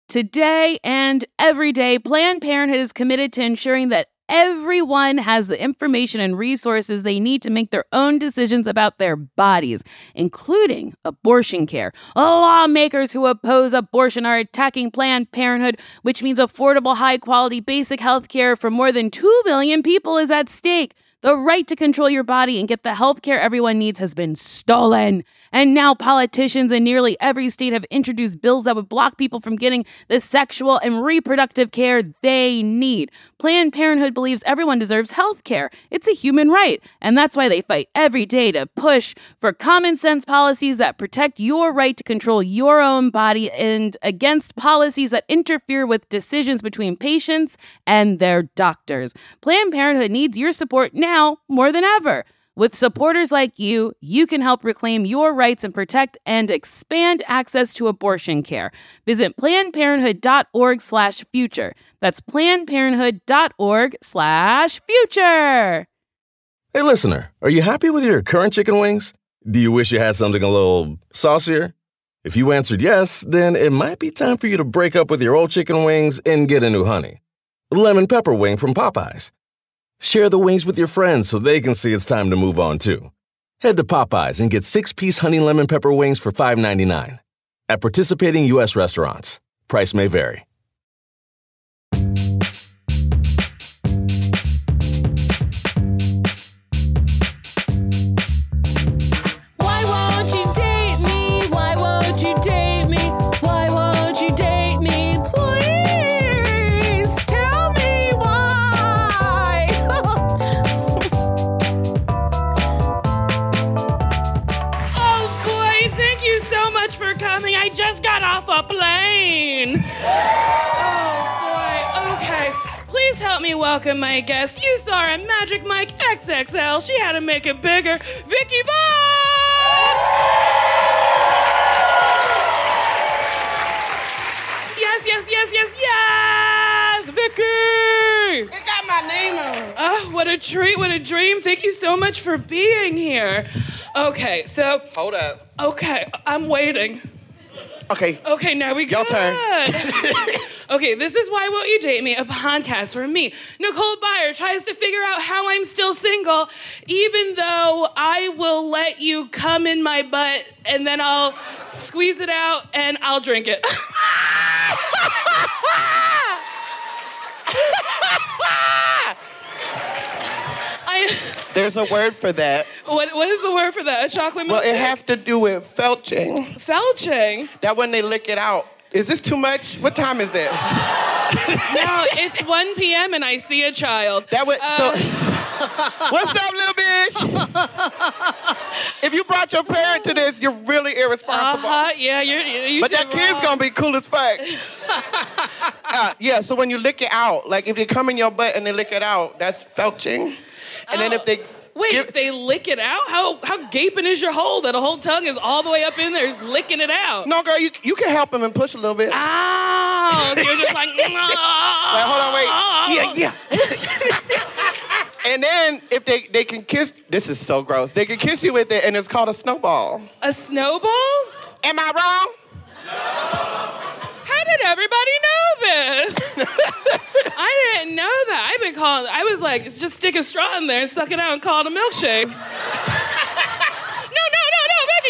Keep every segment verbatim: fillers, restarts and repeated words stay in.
Today and every day, Planned Parenthood is committed to ensuring that everyone has the information and resources they need to make their own decisions about their bodies, including abortion care. Lawmakers who oppose abortion are attacking Planned Parenthood, which means affordable, high-quality, basic health care for more than two million people is at stake. The right to control your body and get the health care everyone needs has been stolen. And now politicians in nearly every state have introduced bills that would block people from getting the sexual and reproductive care they need. Planned Parenthood believes everyone deserves health care. It's a human right. And that's why they fight every day to push for common sense policies that protect your right to control your own body and against policies that interfere with decisions between patients and their doctors. Planned Parenthood needs your support now more than ever. With supporters like you, you can help reclaim your rights and protect and expand access to abortion care. Visit PlannedParenthood.org slash future. That's PlannedParenthood.org slash future. Hey, listener, are you happy with your current chicken wings? Do you wish you had something a little saucier? If you answered yes, then it might be time for you to break up with your old chicken wings and get a new honey. Lemon pepper wing from Popeyes. Share the wings with your friends so they can see it's time to move on, too. Head to Popeyes and get six-piece honey lemon pepper wings for five ninety-nine. At participating U S restaurants. Price may vary. Why won't you date me? Why won't you date me? Why won't you date me? Please tell me why. Oh boy, thank you so much for coming. I just got off a plane. Oh boy, okay. Please help me welcome my guest. You saw her in Magic Mike X X L. She had to make it bigger. Vicky Voss! Yes, yes, yes, yes, yes! Vicky! It got my name on it. Oh, what a treat, what a dream. Thank you so much for being here. Okay, so, Hold up. okay, I'm waiting. Okay. Okay, now we Your good. turn. Okay, this is Why Won't You Date Me, a podcast where me, Nicole Byer, tries to figure out how I'm still single, even though I will let you come in my butt and then I'll squeeze it out and I'll drink it. I, There's a word for that. what, what is the word for that? A chocolate milk? Well, it has to do with felching. Felching. That when they lick it out. Is this too much? What time is it? No, it's one p.m. and I see a child. That would. Uh, so, what's up, little bitch? If you brought your parent to this, you're really irresponsible. Uh-huh, yeah, you're, you But did that kid's wrong. gonna be cool as fuck. uh, yeah, so when you lick it out, like if they come in your butt and they lick it out, that's felching. And then Oh. if they Wait, give, they lick it out? How how gaping is your hole that a whole tongue is all the way up in there licking it out? no, girl, you you can help him and push a little bit. Ow! So you're just like, Like, hold on, wait. Yeah, yeah. And then if they, they can kiss, this is so gross. They can kiss you with it, and it's called a snowball. A snowball? Am I wrong? How did everybody know this? I didn't know that. I've been calling, I was like, just stick a straw in there and suck it out and call it a milkshake. No, no, no,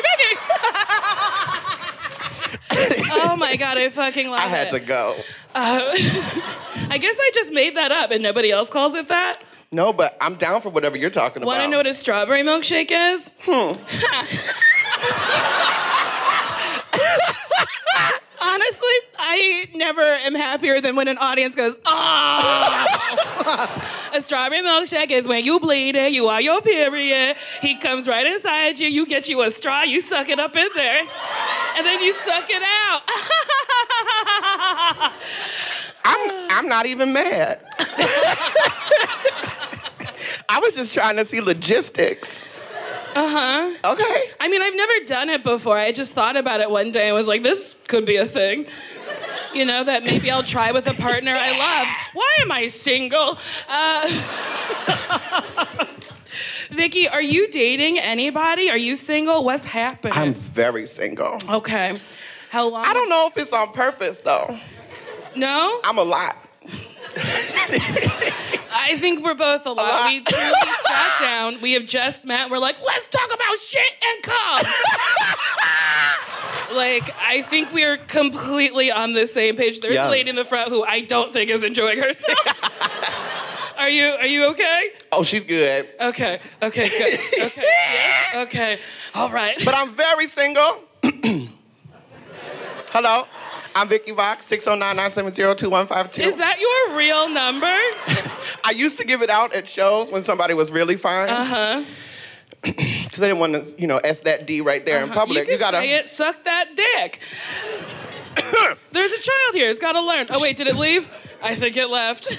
no, Becky, Becky! Oh my God, I fucking love it. I had to go. Uh, I guess I just made that up and nobody else calls it that. No, but I'm down for whatever you're talking Want about. to know what a strawberry milkshake is? Hmm. Honestly, I never am happier than when an audience goes, oh! A strawberry milkshake is when you bleeding, you are your period. He comes right inside you, you get you a straw, you suck it up in there, and then you suck it out. I'm, I'm not even mad. I was just trying to see logistics. Uh-huh. Okay. I mean, I've never done it before. I just thought about it one day and was like, this could be a thing. You know, that maybe I'll try with a partner I love. Why am I single? Uh, Vicky, are you dating anybody? Are you single? What's happening? I'm very single. Okay. How long? I don't know if it's on purpose, though. No? I'm a lot. I think we're both a lot. A lot. We truly sat down. We have just met. We're like, let's talk about shit and cum. Like, I think we're completely on the same page. There's Yeah. a lady in the front who I don't think is enjoying herself. Are you Are you okay? Oh, she's good. Okay. Okay. Good. Okay. Yes. Okay. All right. But I'm very single. Hello. I'm Vicky Vox, six oh nine, nine seven zero, two one five two. Is that your real number? I used to give it out at shows when somebody was really fine. Uh-huh. Because I didn't want to, you know, S that D right there in Uh-huh. public. You, can gotta. say it. Suck that dick. There's a child here. It's got to learn. Oh, wait, did it leave? I think it left.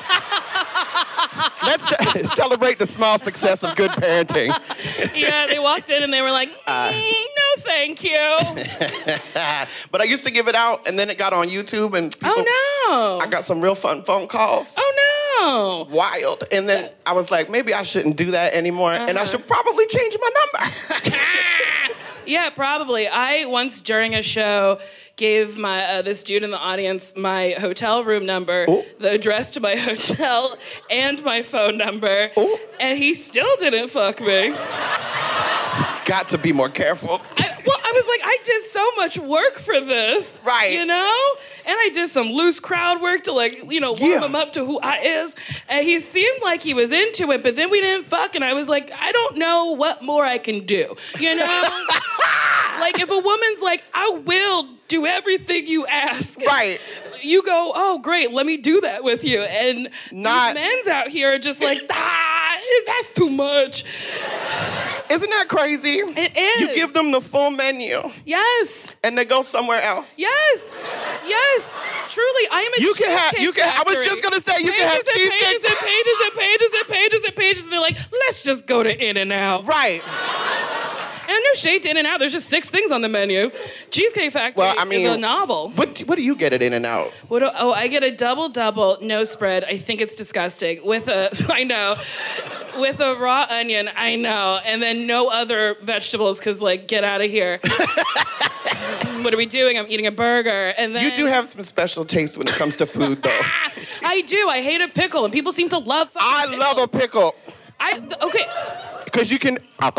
Let's celebrate the small success of good parenting. Yeah, they walked in and they were like, mm, no, thank you. But I used to give it out, and then it got on YouTube, and people, Oh, no. I got some real fun phone calls. Oh, no. Wild. And then I was like, maybe I shouldn't do that anymore, and I should probably change my number. Yeah, probably. I once during a show gave my uh, this dude in the audience my hotel room number, Ooh. the address to my hotel, and my phone number, Ooh. and he still didn't fuck me. Got to be more careful. I, well, I was like, I did so much work for this. Right. You know? And I did some loose crowd work to, like, you know, warm Yeah. him up to who I is. And he seemed like he was into it, but then we didn't fuck. And I was like, I don't know what more I can do. You know? Like, if a woman's like, I will do everything you ask. Right. You go, oh, great, let me do that with you. And Not- these men's out here are just like, ah, that's too much. Isn't that crazy? It is. You give them the full menu, Yes. and they go somewhere else. Yes, yes, truly, I am a You can have- cheesecake you can- I was factory. just gonna say, you pages can have and cheesecake- pages and pages and pages and pages and pages, and they're like, let's just go to In-N-Out. Right. And no shade to In-N-Out, there's just six things on the menu. Cheesecake Factory Well, I mean, is a novel. What What do you get at In-N-Out? What do, oh, I get a double-double, no spread. I think it's disgusting. With a, I know, with a raw onion, I know. And then no other vegetables, because, like, get out of here. What are we doing? I'm eating a burger. And then You do have some special taste when it comes to food, though. I do. I hate a pickle, and people seem to love fucking I love a pickles. pickle. I th- okay. Because you can...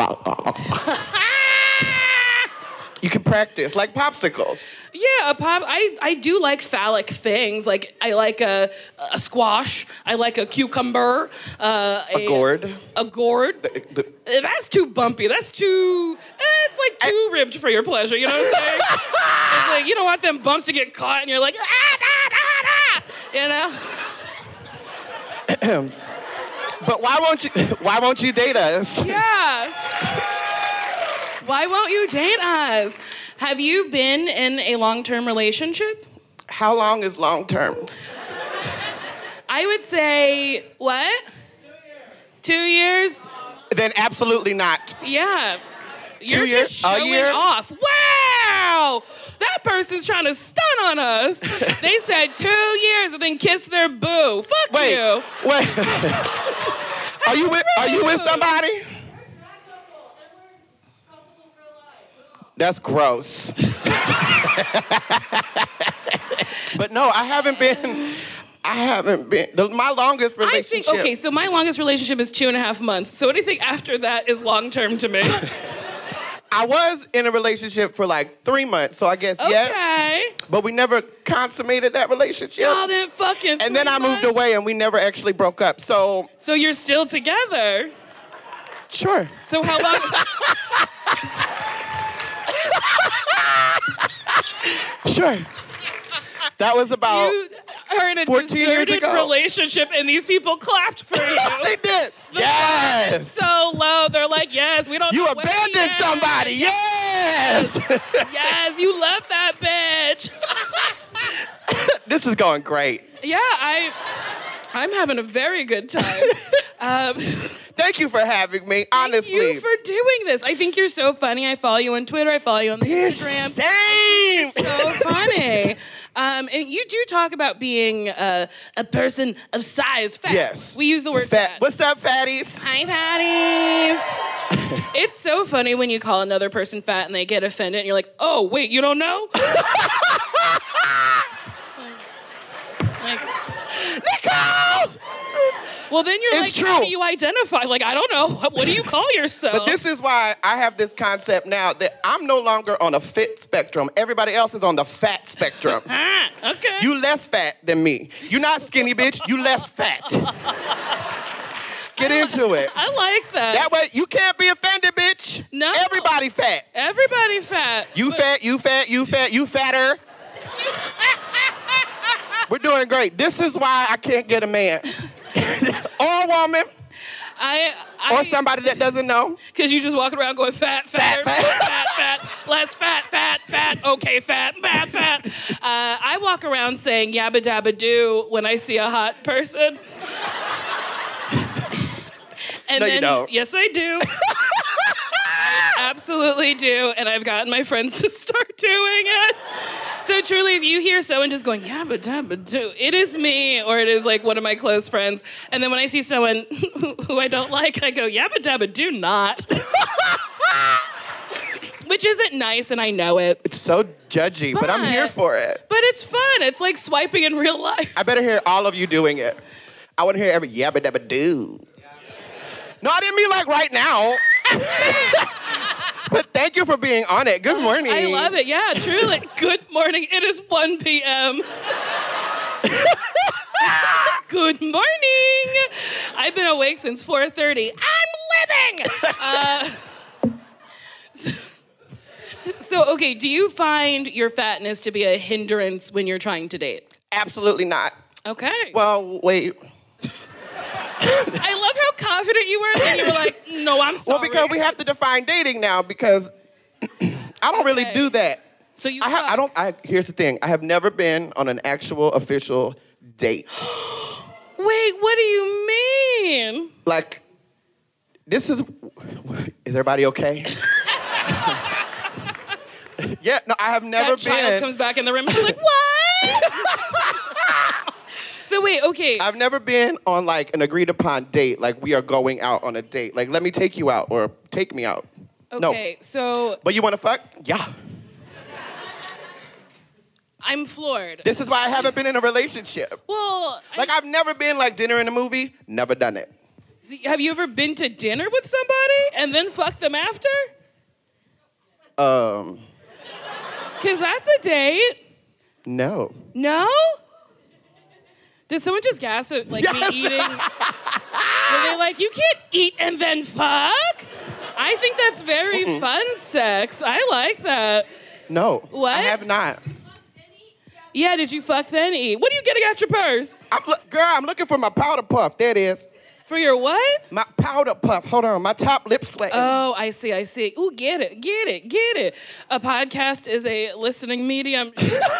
You can practice, like popsicles. Yeah, a pop. I, I do like phallic things. Like I like a a squash. I like a cucumber. Uh, A gourd. A gourd. The- the- Uh, That's too bumpy. That's too. eh, It's like too ribbed for your pleasure. You know what I'm saying? It's like you don't want them bumps to get caught, and you're like ah ah ah ah. You know? But why won't you? Why won't you date us? Yeah. Why won't you date us? Have you been in a long-term relationship? How long is long term? I would say, what? Two years. Then absolutely not. Yeah. You're Two years? just A showing year? off. Wow! That person's trying to stun on us. They said two years and then kiss their boo. Fuck Wait, you. wait. Are you with? Are you with somebody? That's gross. But no, I haven't been. I haven't been. The, my longest I relationship. think, okay, so my longest relationship is two and a half months. So anything after that is long-term to me. I was in a relationship for like three months, so I guess yes. Okay. But we never consummated that relationship. Y'all didn't fucking And then three I moved months? away, and we never actually broke up. So So you're still together. sure. So how long? Sure. That was about. You are in a fourteen years deserted ago. relationship, and these people clapped for you. They did. The bar is Yes. so low. They're like, yes, we don't. You know where he abandoned is. somebody. Yes. Yes, you left that bitch. This is going great. Yeah, I, I'm having a very good time. Um, Thank you for having me. Honestly. Thank you for doing this. I think you're so funny. I follow you on Twitter. I follow you on Instagram. Same. So funny. Um, and you do talk about being uh, a person of size, fat. Yes. We use the word Fat. fat. What's up, fatties? Hi, fatties. It's so funny when you call another person fat and they get offended and you're like, oh, wait, you don't know? Like, Nicole! well, then you're It's like, how true. do you identify? Like, I don't know. What, what do you call yourself? But this is why I have this concept now that I'm no longer on a fit spectrum. Everybody else is on the fat spectrum. Ah, okay. You less fat than me. You not skinny, bitch. You less fat. Get into it. I like that. That way, you can't be offended, bitch. No. Everybody fat. Everybody fat. You but- fat, you fat, you fat, you fatter. We're doing great. This is why I can't get a man. Or a woman. I, I, Or somebody that doesn't know. Because you just walking around going fat, fat, Fat, fat, fat. fat, fat, less fat, fat, fat, okay, fat, bad, fat. Uh, I walk around saying yabba dabba do when I see a hot person. And No, you then, don't. yes, I do. I absolutely do, and I've gotten my friends to start doing it. So truly, if you hear someone just going, yabba dabba do, it is me, or it is like one of my close friends. And then when I see someone who I don't like, I go, yabba dabba do not. Which isn't nice, and I know it. It's so judgy, but, I'm here for it. But it's fun. It's like swiping in real life. I better hear all of you doing it. I want to hear every yabba dabba do. No, I didn't mean like right now. But thank you for being on it. Good morning. I love it. Yeah, truly. Good morning. It is one p.m. Good morning. I've been awake since four thirty. I'm living. Uh, so, so, okay, do you find your fatness to be a hindrance when you're trying to date? Absolutely not. Okay. Well, wait. I love how confident you were, and you were like, no, I'm sorry. Well, because we have to define dating now because I don't really Okay. do that. So you I, ha- fuck. I don't, I, here's the thing. I have never been on an actual official date. Wait, what do you mean? Like, this is, is everybody okay? Yeah, no, I have never That child been. comes back in the room and she's like, what? So wait, okay. I've never been on like an agreed upon date. Like we are going out on a date. Like let me take you out or take me out. Okay, No. so But you want to fuck? Yeah. I'm floored. This is why I haven't been in a relationship. Well, Like I, I've never been like dinner in a movie. Never done it. so have you ever been to dinner with somebody and then fucked them after? Um, Because that's a date. no. No? Did someone just gasp at like Yes. me eating? Were they like, you can't eat and then fuck? I think that's very Mm-mm. fun sex. I like that. No. What? I have not. Yeah, did you fuck then eat? What are you getting out your purse? I'm lo- girl, I'm looking for my powder puff. There it is. For your what? My powder puff. Hold on. My top lip sweating. Oh, I see, I see. Ooh, get it, get it, get it. A podcast is a listening medium.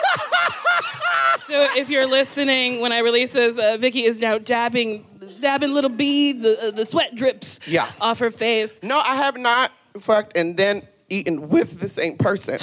So if you're listening, when I release this, uh, Vicky is now dabbing, dabbing little beads, uh, the sweat drips Yeah. off her face. No, I have not fucked and then eaten with the same person.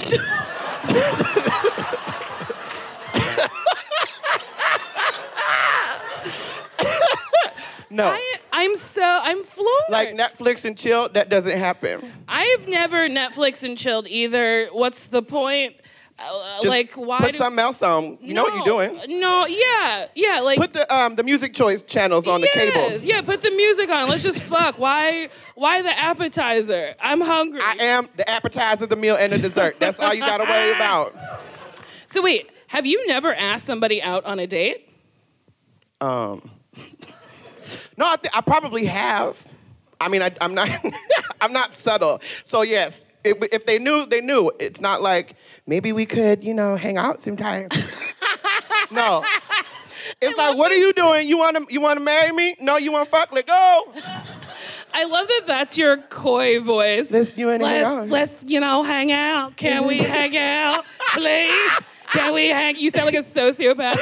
No. I, I'm so, I'm floored. Like Netflix and chill, that doesn't happen. I've never Netflix and chilled either. What's the point? Uh, Just like, why put do... something else on. You know what you're doing. No, yeah, yeah, like... Put the um the music choice channels on the yes, cable. yeah, put the music on. Let's just fuck. Why Why the appetizer? I'm hungry. I am the appetizer, the meal, and the dessert. That's all you gotta worry about. So wait, have you never asked somebody out on a date? Um. No, I, th- I probably have. I mean, I, I'm not. I'm not subtle. So yes, if, if they knew, they knew. It's not like maybe we could, you know, hang out sometime. No. It's like, what are you doing? You want to? You want to marry me? No, you want to fuck? Let go. I love that that's your coy voice. Let's you and hang Let's, out. let's, you know, hang out. Can we hang out, please? Can we hang? You sound like a sociopath.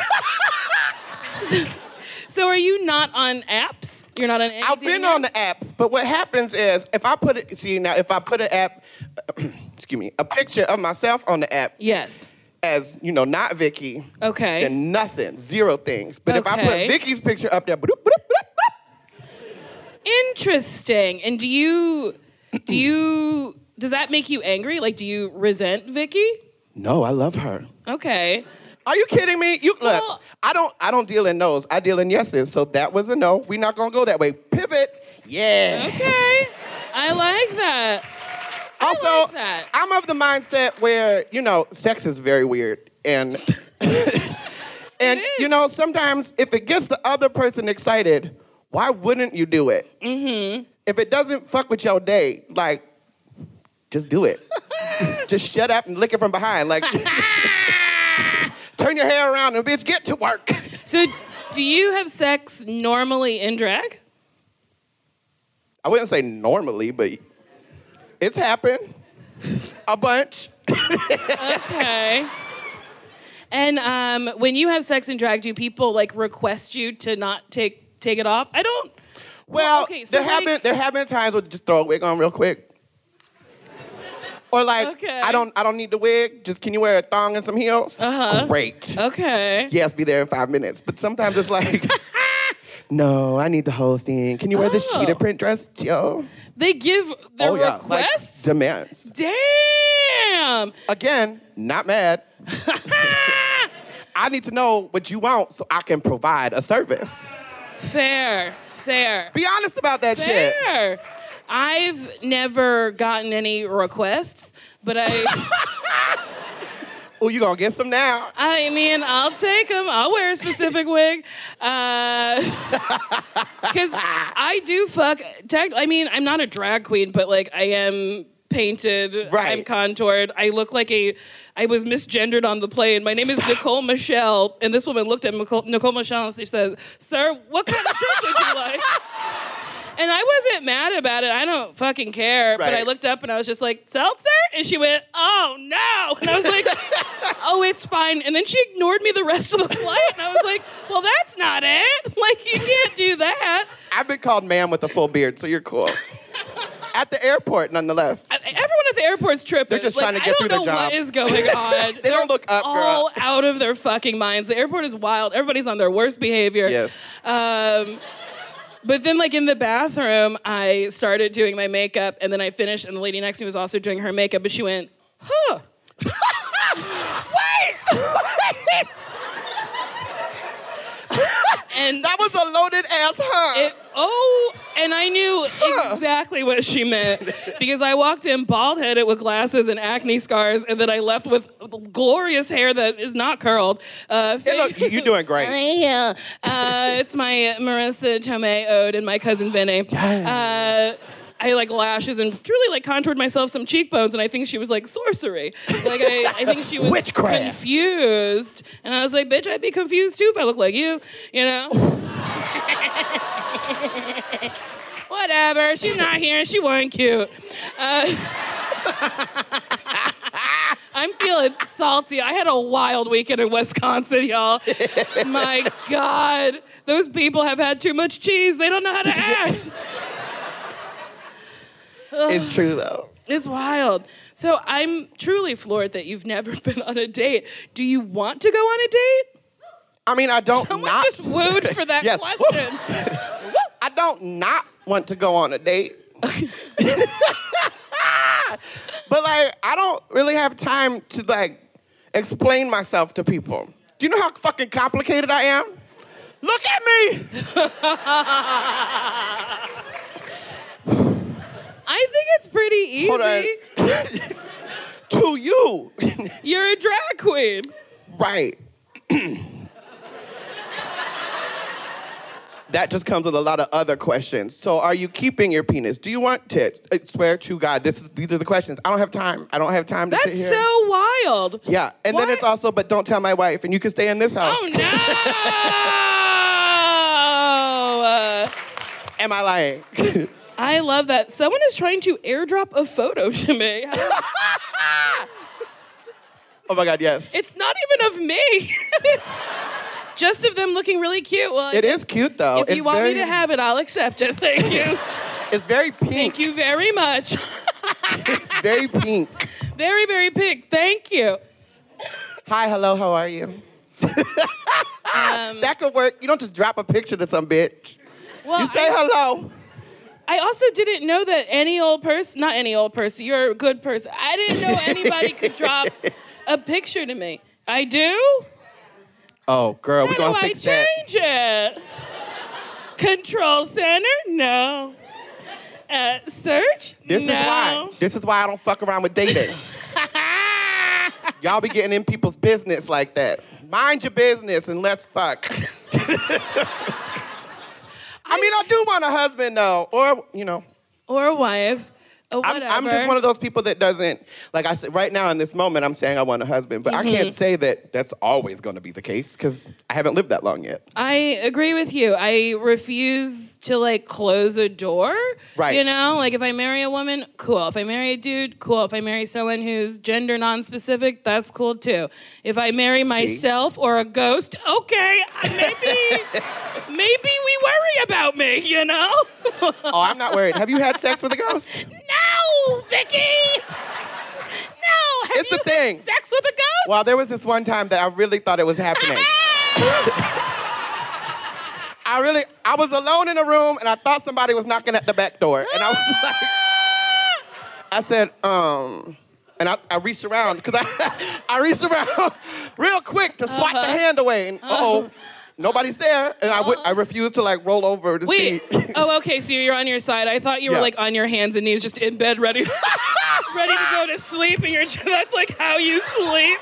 So are you not on apps? You're not on any I've been dating on the apps? apps, but what happens is if I put it, see now, if I put an app, excuse me, a picture of myself on the app Yes. as, you know, not Vicky, Okay. then nothing, zero things. But if I Okay. put Vicky's picture up there, bloop, bloop, bloop, bloop, Interesting. And do you, do you, does that make you angry? Like, do you resent Vicky? no, I love her. Okay. Are you kidding me? You look, Well- I don't I don't deal in no's. I deal in yeses. So that was a no. We're not gonna go that way. Pivot. Yeah. Okay. I like that. I Also, like that. I'm of the mindset where, you know, sex is very weird. And and you know, sometimes if it gets the other person excited, why wouldn't you do it? Mm-hmm. If it doesn't fuck with your day, like, just do it. Just shut up and lick it from behind. Like, turn your hair around and bitch, get to work. So, do you have sex normally in drag? I wouldn't say normally, but it's happened a bunch. Okay. And um, when you have sex in drag, do people like request you to not take take it off? I don't. Well, okay, so there have like- been there have been times where just throw a wig on real quick. Or like, Okay. I don't I don't need the wig. Just can you wear a thong and some heels? Uh-huh. Great. Okay. Yes, be there in five minutes. But sometimes it's like, no, I need the whole thing. Can you wear this Oh. cheetah print dress, yo? They give their oh yeah, requests. like demands. Damn. Again, not mad. I need to know what you want so I can provide a service. Fair. Fair. Be honest about that shit. Fair. I've never gotten any requests, but I. Oh, you gonna get some now? I mean, I'll take them. I'll wear a specific wig. Because I do fuck. Tech, I mean, I'm not a drag queen, but like I am painted. Right. I'm contoured. I look like a. I was misgendered on the plane. My name is Nicole Michelle. And this woman looked at Nicole, Nicole Michelle and she said, "Sir, what kind of dress would you like?" And I wasn't mad about it. I don't fucking care. But Right. I looked up and I was just like, "Seltzer?" And she went, "Oh, no." And I was like, "Oh, it's fine." And then she ignored me the rest of the flight. And I was like, "Well, that's not it. Like, you can't do that." I've been called ma'am with a full beard, so you're cool. At the airport, nonetheless. I- Everyone at the airport's tripping. They're just Like, trying to get I through don't their know job. what is going on. They don't look up, all girl. out of their fucking minds. The airport is wild. Everybody's on their worst behavior. Yes. Um, but then, like, in the bathroom, I started doing my makeup, and then I finished, and the lady next to me was also doing her makeup, but she went, "Huh." Wait! And That was a loaded ass huh. it, oh, and I knew Huh. exactly what she meant because I walked in bald-headed with glasses and acne scars, and then I left with glorious hair that is not curled. Uh, Hey, look, you- you're doing great. Yeah, uh, it's my Marissa Tomei ode and my cousin Vinny. Uh, I like lashes and truly like contoured myself some cheekbones, and I think she was like sorcery. Like I, I think she was Witchcraft. confused, and I was like, "Bitch, I'd be confused too if I looked like you," you know. Whatever. She's not here. She wasn't cute. Uh, I'm feeling salty. I had a wild weekend in Wisconsin, y'all. My God, those people have had too much cheese. They don't know how to act. It's true, though. It's wild. So I'm truly floored that you've never been on a date. Do you want to go on a date? I mean, I don't Someone not... just wooed for that Yes. question. I don't not want to go on a date. But, like, I don't really have time to, like, explain myself to people. Do you know how fucking complicated I am? Look at me! I think it's pretty easy. Hold on. To you. You're a drag queen. Right. That just comes with a lot of other questions. So are you keeping your penis? Do you want tits? I swear to God, this is, these are the questions. I don't have time. I don't have time to sit That's here. so wild. Yeah, and then What? it's also, but don't tell my wife, and you can stay in this house. Oh no! Uh, Am I lying? I love that. Someone is trying to airdrop a photo to me. Oh my God, yes. It's not even of me. It's just of them looking really cute. Well, I It guess is cute, though. If it's you want very, me to have it, I'll accept it. Thank you. It's very pink. Thank you very much. Very pink. Very, very pink. Thank you. Hi, hello, how are you? Um, That could work. You don't just drop a picture to some bitch. well, You say I, hello. I also didn't know that any old person, not any old person, you're a good person. I didn't know anybody could drop a picture to me. I do? Oh, girl, How we're gonna do I fix that. change it? Control center? No. Uh, search? This no. is why. This is why I don't fuck around with dating. Y'all be getting in people's business like that. Mind your business and let's fuck. I mean, I do want a husband though, or you know. Or a wife. Or I'm, whatever. I'm just one of those people that doesn't, like I said, right now in this moment, I'm saying I want a husband, but Mm-hmm. I can't say that that's always going to be the case because I haven't lived that long yet. I agree with you. I refuse to like close a door. Right. You know, like if I marry a woman, cool. If I marry a dude, cool. If I marry someone who's gender non-specific, that's cool too. If I marry myself or a ghost, okay, maybe, maybe we worry about me. You know. Oh, I'm not worried. Have you had sex with a ghost? No, Vicky. No. Have It's you a thing. had sex with a ghost? Well, there was this one time that I really thought it was happening. I really, I was alone in a room and I thought somebody was knocking at the back door. And I was like, I said, um, and I, I reached around, because I, I reached around real quick to swipe Uh-huh. the hand away. And uh-oh, nobody's there. And I, w- I refused to like roll over to Wait. see. Oh, okay. So you're on your side. I thought you were Yeah. like on your hands and knees, just in bed, ready, ready to go to sleep. And you're that's like how you sleep.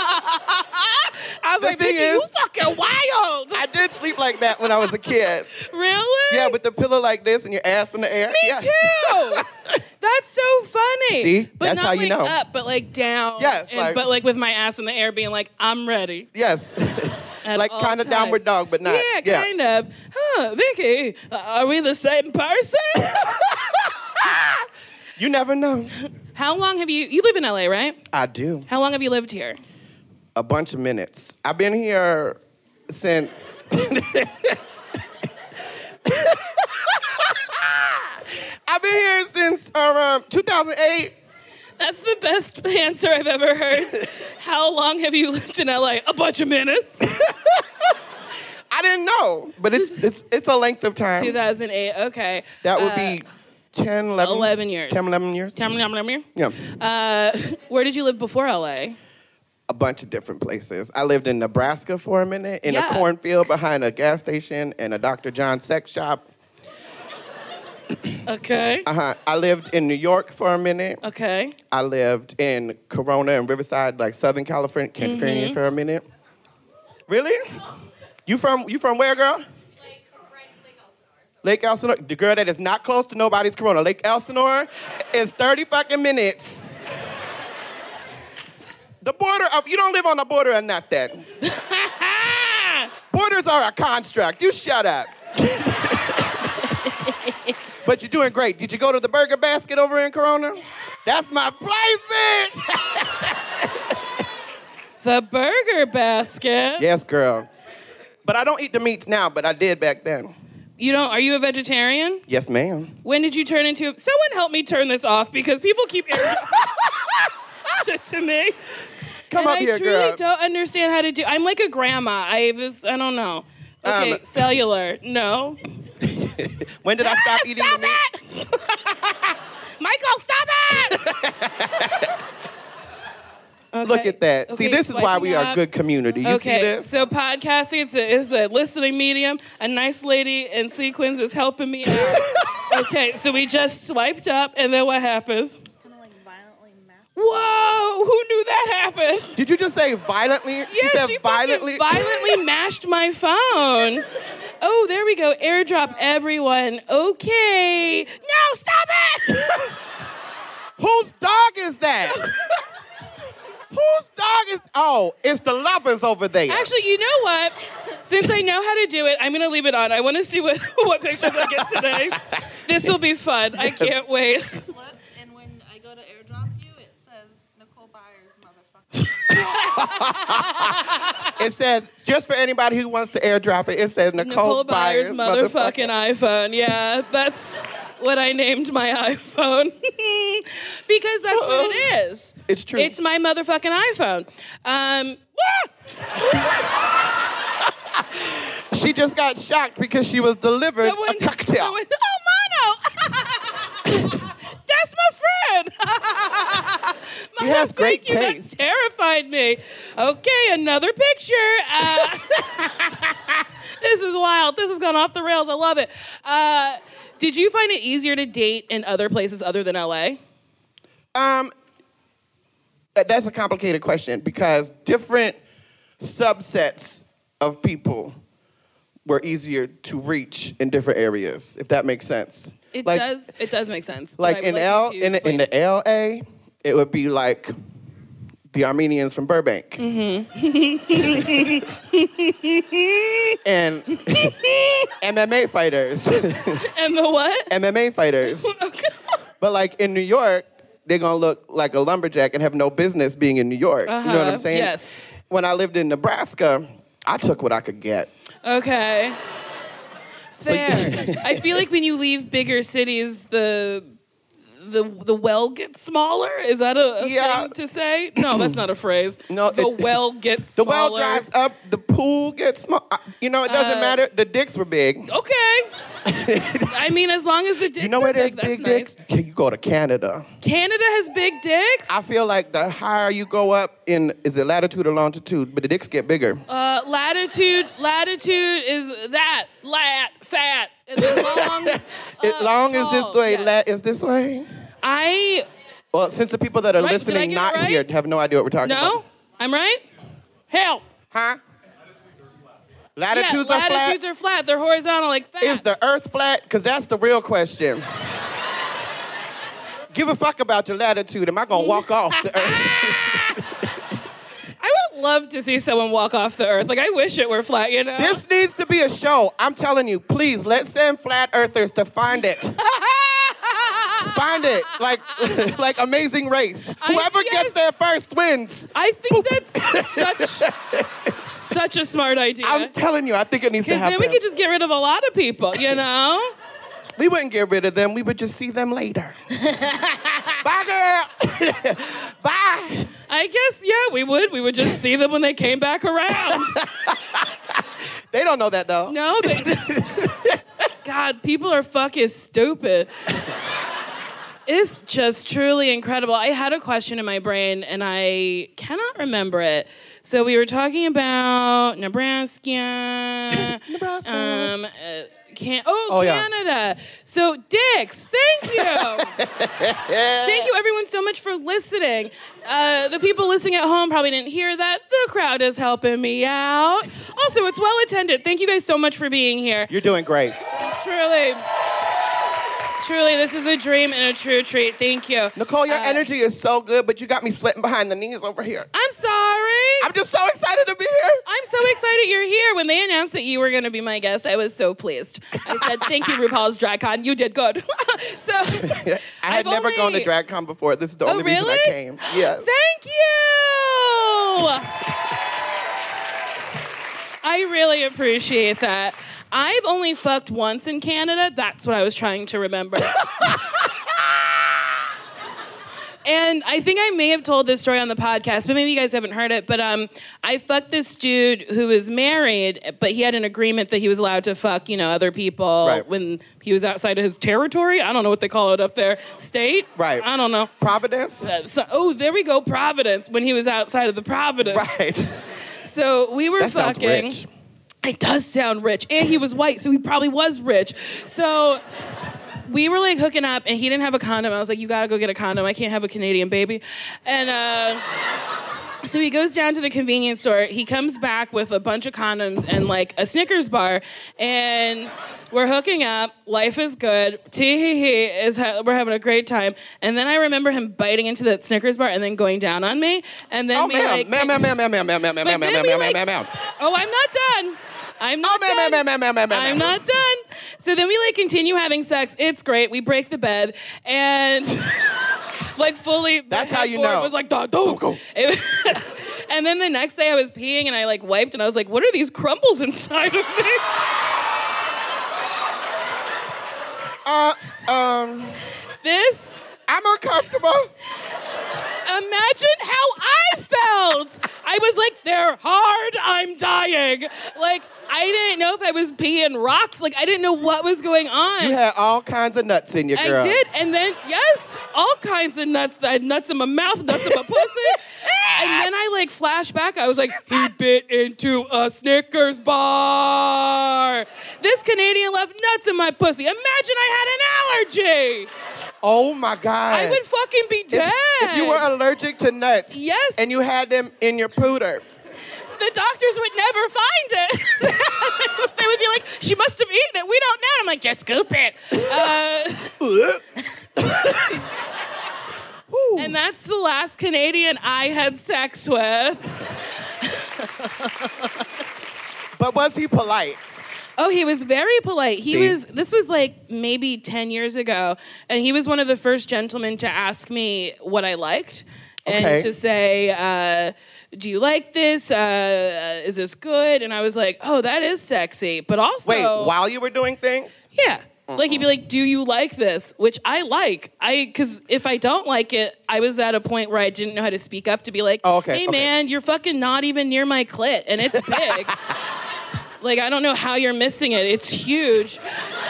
I was The like, thing Vicky, is- you fucking wild. I did sleep like that when I was a kid. Really? Yeah, with the pillow like this and your ass in the air. Me yeah. too. That's so funny. See? But That's not how you like know. up, but like down. Yes, And- like- but like with my ass in the air, being like, I'm ready. Yes. At like all kind of times. downward dog, but not. Yeah, kind of. Huh, Vicky, uh, are we the same person? You never know. How long have you, you live in L A, right? I do. How long have you lived here? A bunch of minutes. I've been here since. I've been here since um, two thousand eight. That's the best answer I've ever heard. How long have you lived in L A? A bunch of minutes. I didn't know, but it's it's it's a length of time. two thousand eight, okay. That would Uh, be ten, eleven. eleven years. ten, eleven years. Tell me, tell me, tell me. Yeah. Uh, where did you live before L A? A bunch of different places. I lived in Nebraska for a minute, in Yeah. a cornfield behind a gas station and a Doctor John sex shop. Okay. Uh-huh. I lived in New York for a minute. Okay. I lived in Corona and Riverside, like Southern California, California Mm-hmm. for a minute. Really? You from you from where, girl? Lake Elsinore. The girl that is not close to nobody's Corona. Lake Elsinore is thirty fucking minutes. The border of, you don't live on the border or nothing. Borders are a construct. You shut up. But you're doing great. Did you go to the Burger Basket over in Corona? That's my place, bitch. The Burger Basket. Yes, girl. But I don't eat the meats now, but I did back then. You don't, are you a vegetarian? Yes, ma'am. When did you turn into, someone help me turn this off because people keep shit to me. Come and up I here, truly girl. don't understand how to do, I'm like a grandma. I was, I don't know. Okay, Um, cellular, no. When did I stop Ah, eating stop the meats? Michael, stop it! Look at that. See, Okay, this is why swiping we are a up. good community. You Okay, see this? so podcasting, it's a, it's a listening medium. A nice lady in sequins is helping me out. Okay, so we just swiped up, and then what happens? Kind of like violently mapped. Whoa, who knew that happened? Did you just say violently? Yeah, she said she violently. fucking violently mashed my phone. Oh, there we go. Airdrop everyone. Okay. No, stop it! Whose dog is that? Whose dog is? Oh, it's the lovers over there. Actually, you know what? Since I know how to do it, I'm going to leave it on. I want to see what, what pictures I get today. This will be fun. I can't wait. Flipped, and when I go to airdrop you, it says Nicole Byers, motherfucker. It says, just for anybody who wants to airdrop it, it says Nicole, Nicole Byers, Byers, motherfucking iPhone. Yeah, that's what I named my iPhone. Because that's what it is. It's true. It's my motherfucking iPhone. Um, She just got shocked because she was delivered someone, a cocktail. someone, oh, Mono! That's my friend! He has great thank you. taste. That terrified me. Okay, another picture. Uh, this is wild. This has gone off the rails. I love it. Uh, did you find it easier to date in other places other than L A? Um, that's a complicated question because different subsets of people were easier to reach in different areas, if that makes sense. It like, does. It does make sense. but Like I would in like L you to in, explain in it. the L A, it would be like the Armenians from Burbank. Mm-hmm. And M M A fighters. And the what? M M A fighters. But like in New York, they're gonna look like a lumberjack and have no business being in New York. Uh-huh. You know what I'm saying? Yes. When I lived in Nebraska, I took what I could get. Okay. Fair. I feel like when you leave bigger cities, the the the well gets smaller. Is that a, a Yeah. thing to say? No, that's not a phrase. No, the it- well gets The smaller. well dries up, the pool gets small. I- You know, it doesn't Uh, matter. The dicks were big. Okay. I mean, as long as the dicks You know are where there's big, that's big nice. dicks? Can you go to Canada? Canada has big dicks. I feel like the higher you go up in, is it latitude or longitude? But the dicks get bigger. Uh, latitude, latitude is that lat, fat, and then long. It, uh, long tall. is this way, Yes. lat is this way. I Well, since the people that are Right, did I listening get it not right? here have no idea what we're talking about. no, I'm right. Help. Huh? Latitudes yeah, are flat. latitudes are flat. They're horizontal like fat. Is the earth flat? Because that's the real question. Give a fuck about your latitude. Am I going to walk off the earth? I would love to see someone walk off the earth. Like, I wish it were flat, you know? This needs to be a show. I'm telling you, please, let's send flat earthers to find it. Find it. Like, like Amazing Race. I- Whoever yes. gets there first wins. I think that's such such a smart idea. I'm telling you, I think it needs to Because happen. then we could just get rid of a lot of people, you know? We wouldn't get rid of them. We would just see them later. Bye, girl. Bye. I guess, yeah, we would. We would just see them when they came back around. They don't know that, though. No, they God, people are fucking stupid. It's just truly incredible. I had a question in my brain, and I cannot remember it. So we were talking about Nebraska. Nebraska. Um, uh, can- oh, Oh, yeah. Canada. So, dicks, thank you. Thank you, everyone, so much for listening. Uh, the people listening at home probably didn't hear that. The crowd is helping me out. Also, it's well attended. Thank you guys so much for being here. You're doing great. Truly. Truly, this is a dream and a true treat. Thank you. Nicole, your Uh, energy is so good, but you got me sweating behind the knees over here. I'm sorry. I'm just so excited to be here. I'm so excited you're here. When they announced that you were going to be my guest, I was so pleased. I said, thank you, RuPaul's DragCon. You did good. so I had I've never gone to only- DragCon before. This is the Oh, only reason I really? came. Yes. Thank you. I really appreciate that. I've only fucked once in Canada. That's what I was trying to remember. And I think I may have told this story on the podcast, but maybe you guys haven't heard it. But um, I fucked this dude who was married, but he had an agreement that he was allowed to fuck, you know, other people Right. when he was outside of his territory. I don't know what they call it up there. State? Right. I don't know. Providence? Uh, so, oh, there we go, Providence, when he was outside of the Providence. Right. So we were That sounds fucking. rich. It does sound rich. And he was white, so he probably was rich. So we were like hooking up, and he didn't have a condom. I was like, you gotta go get a condom. I can't have a Canadian baby. And uh, so he goes down to the convenience store. He comes back with a bunch of condoms and like a Snickers bar. And we're hooking up. Life is good. Tee-hee-hee is ha- we're having a great time. And then I remember him biting into that Snickers bar and then going down on me. And then Oh, we ma'am. like... Ma'am, ma'am, ma'am, ma'am, ma'am, ma'am, ma'am, But ma'am, then ma'am, we, ma'am, like- ma'am, ma'am. Oh, I'm not done. I'm not Oh, ma'am, done. ma'am, ma'am, ma'am, ma'am, ma'am, I'm ma'am. not done. So then we like continue having sex. It's great. We break the bed and like fully. the That's how you headboard know. Was like da do. Go. It- And then the next day I was peeing and I like wiped and I was like, what are these crumbles inside of me? Uh, um, This. I'm uncomfortable. Imagine how I felt. I was like, they're hard, I'm dying. Like, I didn't know if I was peeing rocks. Like, I didn't know what was going on. You had all kinds of nuts in your girl. I did, and then, yes, all kinds of nuts. I had nuts in my mouth, nuts in my pussy. And then I like flash back. I was like, he bit into a Snickers bar. This Canadian left nuts in my pussy. Imagine I had an allergy. Oh my God. I would fucking be dead. If, if you were allergic to nuts. Yes. And you had them in your pooter. The doctors would never find it. They would be like, she must have eaten it. We don't know. I'm like, just scoop it. Uh, and that's the last Canadian I had sex with. But was he polite? Oh, he was very polite. He See? was, this was like maybe ten years ago, and he was one of the first gentlemen to ask me what I liked and Okay. to say, uh, do you like this? Uh, is this good? And I was like, oh, that is sexy. But also... Wait, while you were doing things? Yeah. Like, he'd be like, do you like this? Which I like. I, because if I don't like it, I was at a point where I didn't know how to speak up to be like, Oh, okay, hey, okay. man, you're fucking not even near my clit, and it's big. Like, I don't know how you're missing it. It's huge.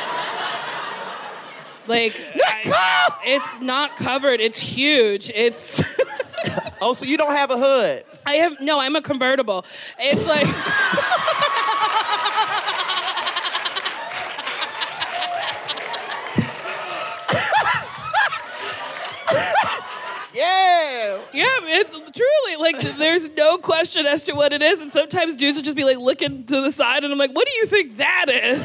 Like, I, it's not covered. It's huge. It's... Oh, so you don't have a hood? I have, no, I'm a convertible. It's like... Yes. Yeah, it's truly, like, there's no question as to what it is, and sometimes dudes will just be, like, looking to the side, and I'm like, what do you think that is?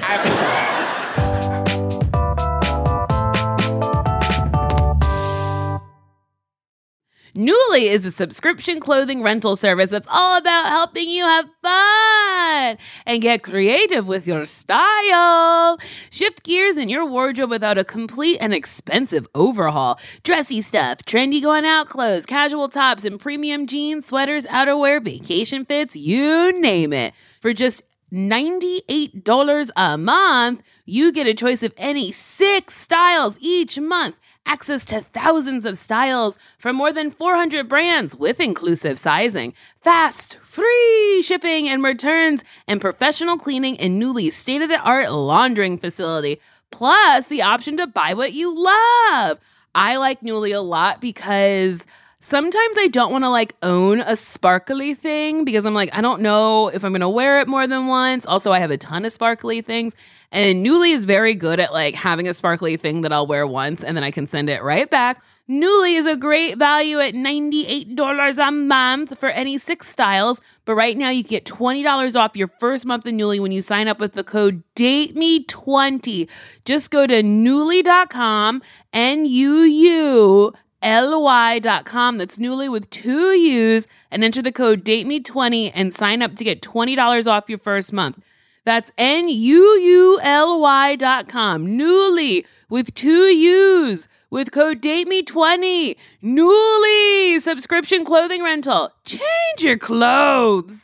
Nuuly is a subscription clothing rental service that's all about helping you have fun and get creative with your style. Shift gears in your wardrobe without a complete and expensive overhaul. Dressy stuff, trendy going out clothes, casual tops, and premium jeans, sweaters, outerwear, vacation fits, you name it. For just ninety-eight dollars a month, you get a choice of any six styles each month. Access to thousands of styles from more than four hundred brands with inclusive sizing. Fast, free shipping and returns, and professional cleaning in Nuuly's state-of-the-art laundering facility. Plus, the option to buy what you love. I like Nuuly a lot because sometimes I don't want to like own a sparkly thing because I'm like, I don't know if I'm going to wear it more than once. Also, I have a ton of sparkly things. And Nuuly is very good at like having a sparkly thing that I'll wear once and then I can send it right back. Nuuly is a great value at ninety-eight dollars a month for any six styles. But right now you can get twenty dollars off your first month of Nuuly when you sign up with the code date me twenty. Just go to Nuuly dot com, N U U L Y dot com. That's Nuuly with two U's, and enter the code date me twenty and sign up to get twenty dollars off your first month. That's N U U L Y dot com. Nuuly with two U's with code date me twenty. Nuuly subscription clothing rental. Change your clothes.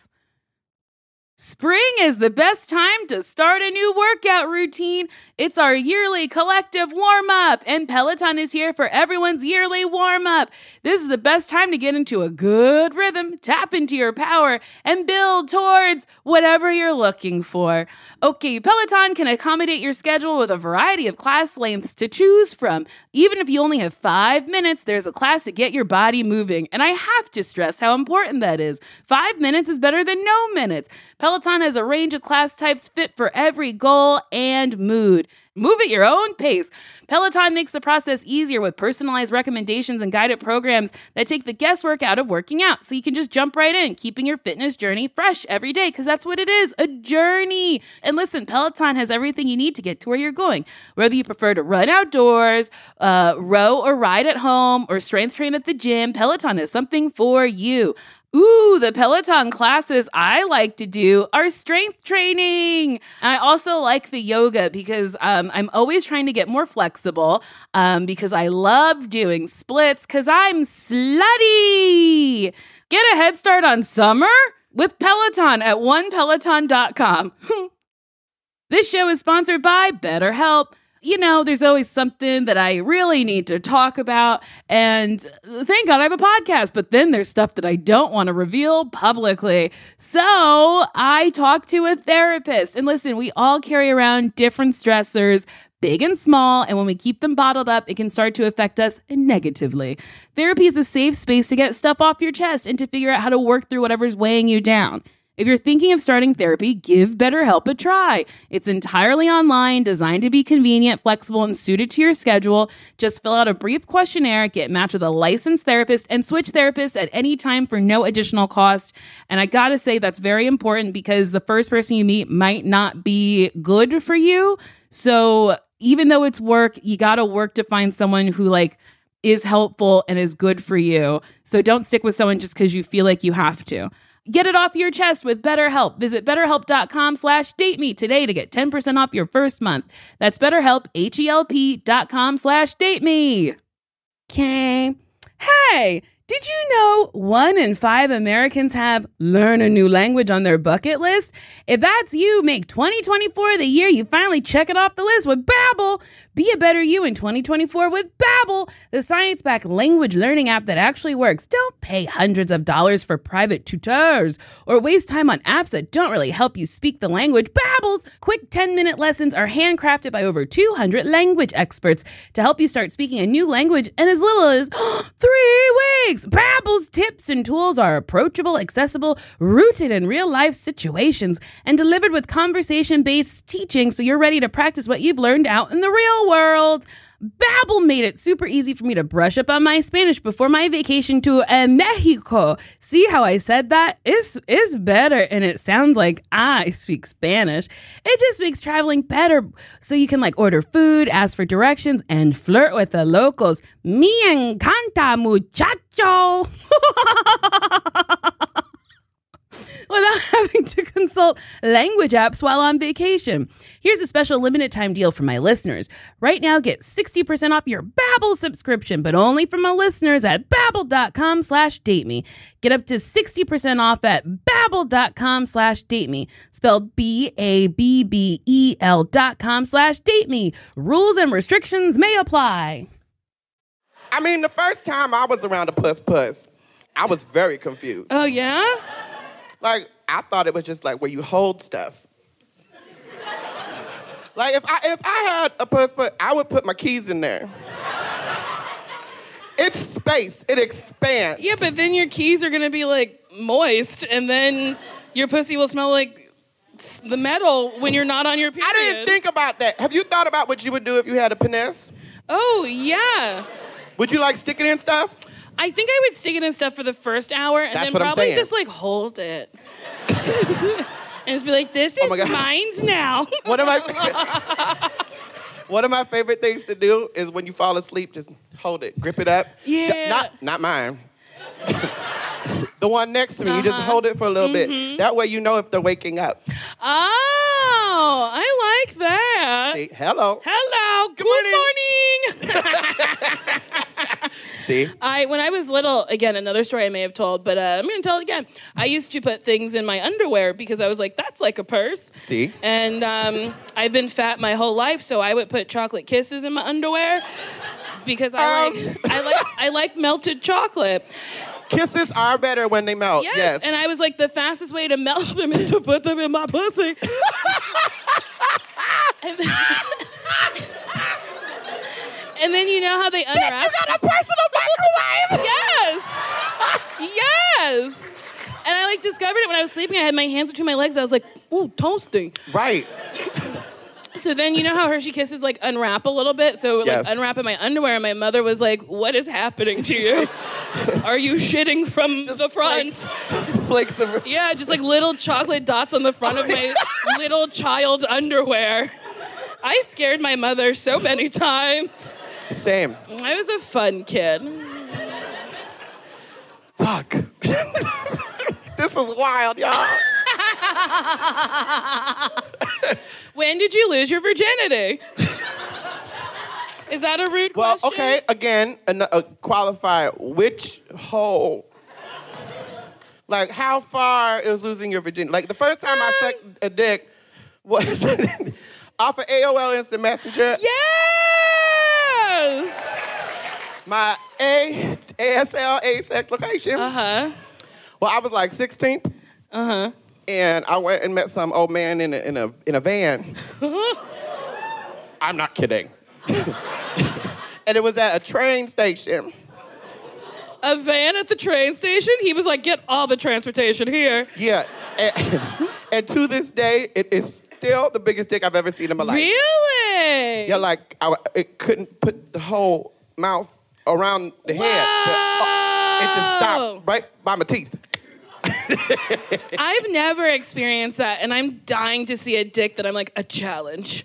Spring is the best time to start a new workout routine. It's our yearly collective warm-up, and Peloton is here for everyone's yearly warm-up. This is the best time to get into a good rhythm, tap into your power, and build towards whatever you're looking for. Okay, Peloton can accommodate your schedule with a variety of class lengths to choose from. Even if you only have five minutes, there's a class to get your body moving. And I have to stress how important that is. Five minutes is better than no minutes. Peloton has a range of class types fit for every goal and mood. Move at your own pace. Peloton makes the process easier with personalized recommendations and guided programs that take the guesswork out of working out, so you can just jump right in, keeping your fitness journey fresh every day, because that's what it is, a journey. And listen, Peloton has everything you need to get to where you're going. Whether you prefer to run outdoors, uh, row or ride at home, or strength train at the gym, Peloton is something for you. Ooh, the Peloton classes I like to do are strength training. I also like the yoga because um, I'm always trying to get more flexible um, because I love doing splits because I'm slutty. Get a head start on summer with Peloton at one peloton dot com. This show is sponsored by BetterHelp. You know, there's always something that I really need to talk about. And thank God I have a podcast. But then there's stuff that I don't want to reveal publicly. So I talk to a therapist. And listen, we all carry around different stressors, big and small. And when we keep them bottled up, it can start to affect us negatively. Therapy is a safe space to get stuff off your chest and to figure out how to work through whatever's weighing you down. If you're thinking of starting therapy, give BetterHelp a try. It's entirely online, designed to be convenient, flexible, and suited to your schedule. Just fill out a brief questionnaire, get matched with a licensed therapist, and switch therapists at any time for no additional cost. And I gotta say, that's very important because the first person you meet might not be good for you. So even though it's work, you gotta work to find someone who like is helpful and is good for you. So don't stick with someone just because you feel like you have to. Get it off your chest with BetterHelp. Visit betterhelp.com slash date me today to get ten percent off your first month. That's BetterHelp, H-E-L-P dot com slash date me. Okay. Hey, did you know one in five Americans have learn a new language on their bucket list? If that's you, make twenty twenty-four the year you finally check it off the list with Babbel. Be a better you in twenty twenty-four with Babbel, the science-backed language learning app that actually works. Don't pay hundreds of dollars for private tutors or waste time on apps that don't really help you speak the language. Babbel's quick ten-minute lessons are handcrafted by over two hundred language experts to help you start speaking a new language in as little as three weeks. Babbel's tips and tools are approachable, accessible, rooted in real-life situations, and delivered with conversation-based teaching so you're ready to practice what you've learned out in the real world. Babbel made it super easy for me to brush up on my Spanish before my vacation to uh, Mexico. See how I said that? It's, it's better, and it sounds like I speak Spanish. It just makes traveling better, so you can like order food, ask for directions, and flirt with the locals. Me encanta, muchacho. Without having to consult language apps while on vacation. Here's a special limited time deal for my listeners. Right now, get sixty percent off your Babbel subscription, but only for my listeners at babbel.com slash date me. Get up to sixty percent off at babbel.com slash date me. Spelled B A B B E L dot com slash date me. Rules and restrictions may apply. I mean, the first time I was around a puss puss, I was very confused. Oh, yeah? Like, I thought it was just like where you hold stuff. Like, if I if I had a puss puss, I would put my keys in there. It's space. It expands. Yeah, but then your keys are going to be, like, moist, and then your pussy will smell like the metal when you're not on your period. I didn't think about that. Have you thought about what you would do if you had a penis? Oh, yeah. Would you, like, stick it in stuff? I think I would stick it in stuff for the first hour and That's then what I'm probably saying. just like hold it. And just be like, this is Oh my God. mine's now. One of my one of my favorite things to do is when you fall asleep, just hold it, grip it up. Yeah. D- not not mine. The one next to me, you just Uh-huh. hold it for a little Mhm. bit. That way you know if they're waking up. Oh, I like that. See, hello. Hello. Good, morning. See? I when I was little, again, another story I may have told, but uh, I'm going to tell it again. I used to put things in my underwear because I was like, that's like a purse. See? And um, I've been fat my whole life, so I would put chocolate kisses in my underwear because I Um. like I like I like melted chocolate. Kisses are better when they melt. Yes. Yes. And I was like, the fastest way to melt them is to put them in my pussy. and, then, and then you know how they unwrap? You got a personal microwave? Yes. Yes. And I like discovered it when I was sleeping. I had my hands between my legs. I was like, ooh, toasty. Right. So then you know how Hershey Kisses like unwrap a little bit? So Yes. like unwrapping my underwear, and my mother was like, what is happening to you? Are you shitting from the front? Flakes of... Yeah, just like little chocolate dots on the front of my little child underwear. I scared my mother so many times. Same. I was a fun kid. Fuck. This is wild, y'all. When did you lose your virginity? Is that a rude Well, question? okay, again, a, a qualifier. Which hole? Like, how far is losing your virginity? Like, the first time I sucked a dick was... off of A O L Instant Messenger. Yes! My A S L A-sex location. Uh-huh. Well, I was like sixteen. Uh-huh. And I went and met some old man in a, in a, in a van. I'm not kidding. And it was at a train station. A van at the train station? He was like, get all the transportation here. Yeah. And, and to this day, it is still the biggest dick I've ever seen in my life. Really? Yeah, like, I, it couldn't put the whole mouth around the head. Wow. It just stopped right by my teeth. I've never experienced that, and I'm dying to see a dick that I'm like, a challenge.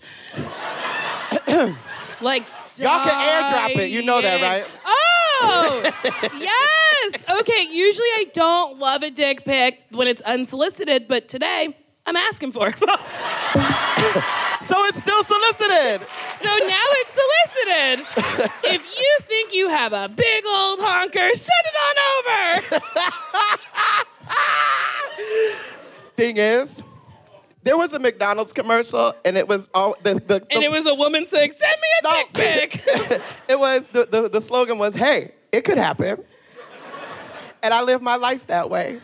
Like, Y'all can airdrop it. You know that, right? Oh, yes. Okay, usually I don't love a dick pic when it's unsolicited, but today I'm asking for it. So it's still solicited. So now it's solicited. If you think you have a big old honker, send it on over. Thing is, there was a McDonald's commercial, and it was all the, the, the And it was a woman saying, send me a no. dick pic. It was the, the the slogan was, "Hey, it could happen," and I live my life that way.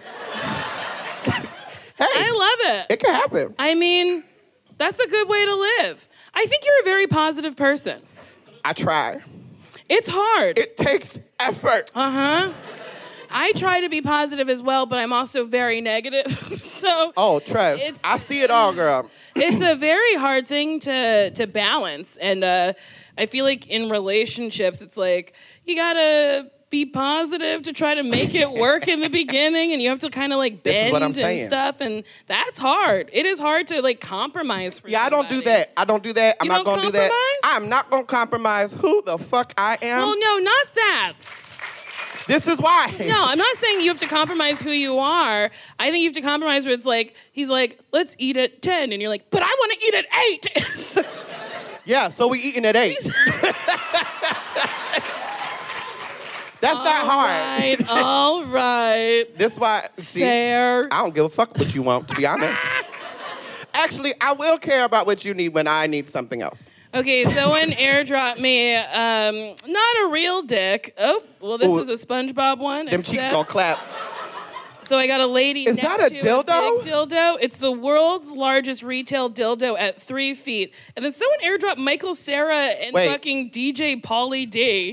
Hey, I love it. it could happen. I mean, that's a good way to live. I think you're a very positive person. I try. It's hard. It takes effort. Uh-huh. I try to be positive as well, but I'm also very negative. So Oh, Trev, It's- I see it all, girl. it's a very hard thing to to balance. And uh, I feel like in relationships, it's like you gotta be positive to try to make it work in the beginning, and you have to kind of like This is bend what I'm and saying. stuff, and that's hard. It is hard to like compromise for Yeah, I don't do somebody. that. I don't do that. I'm You not don't gonna do that. compromise? I'm not gonna compromise who the fuck I am. Well, no, not that. This is why. No, I'm not saying you have to compromise who you are. I think you have to compromise where it's like, he's like, let's eat at ten. And you're like, but I want to eat at eight. Yeah, so we eating at eight. That's not hard. Right, all right. This why, see, Fair. I don't give a fuck what you want, to be honest. Actually, I will care about what you need when I need something else. Okay, someone airdropped me, um, not a real dick. Oh, well, this Ooh. is a SpongeBob one. Them cheeks except- gonna clap. So I got a lady Is next that a to dildo? a big dildo. It's the world's largest retail dildo at three feet. And then someone airdropped Michael Cera and Wait. fucking D J Pauly D.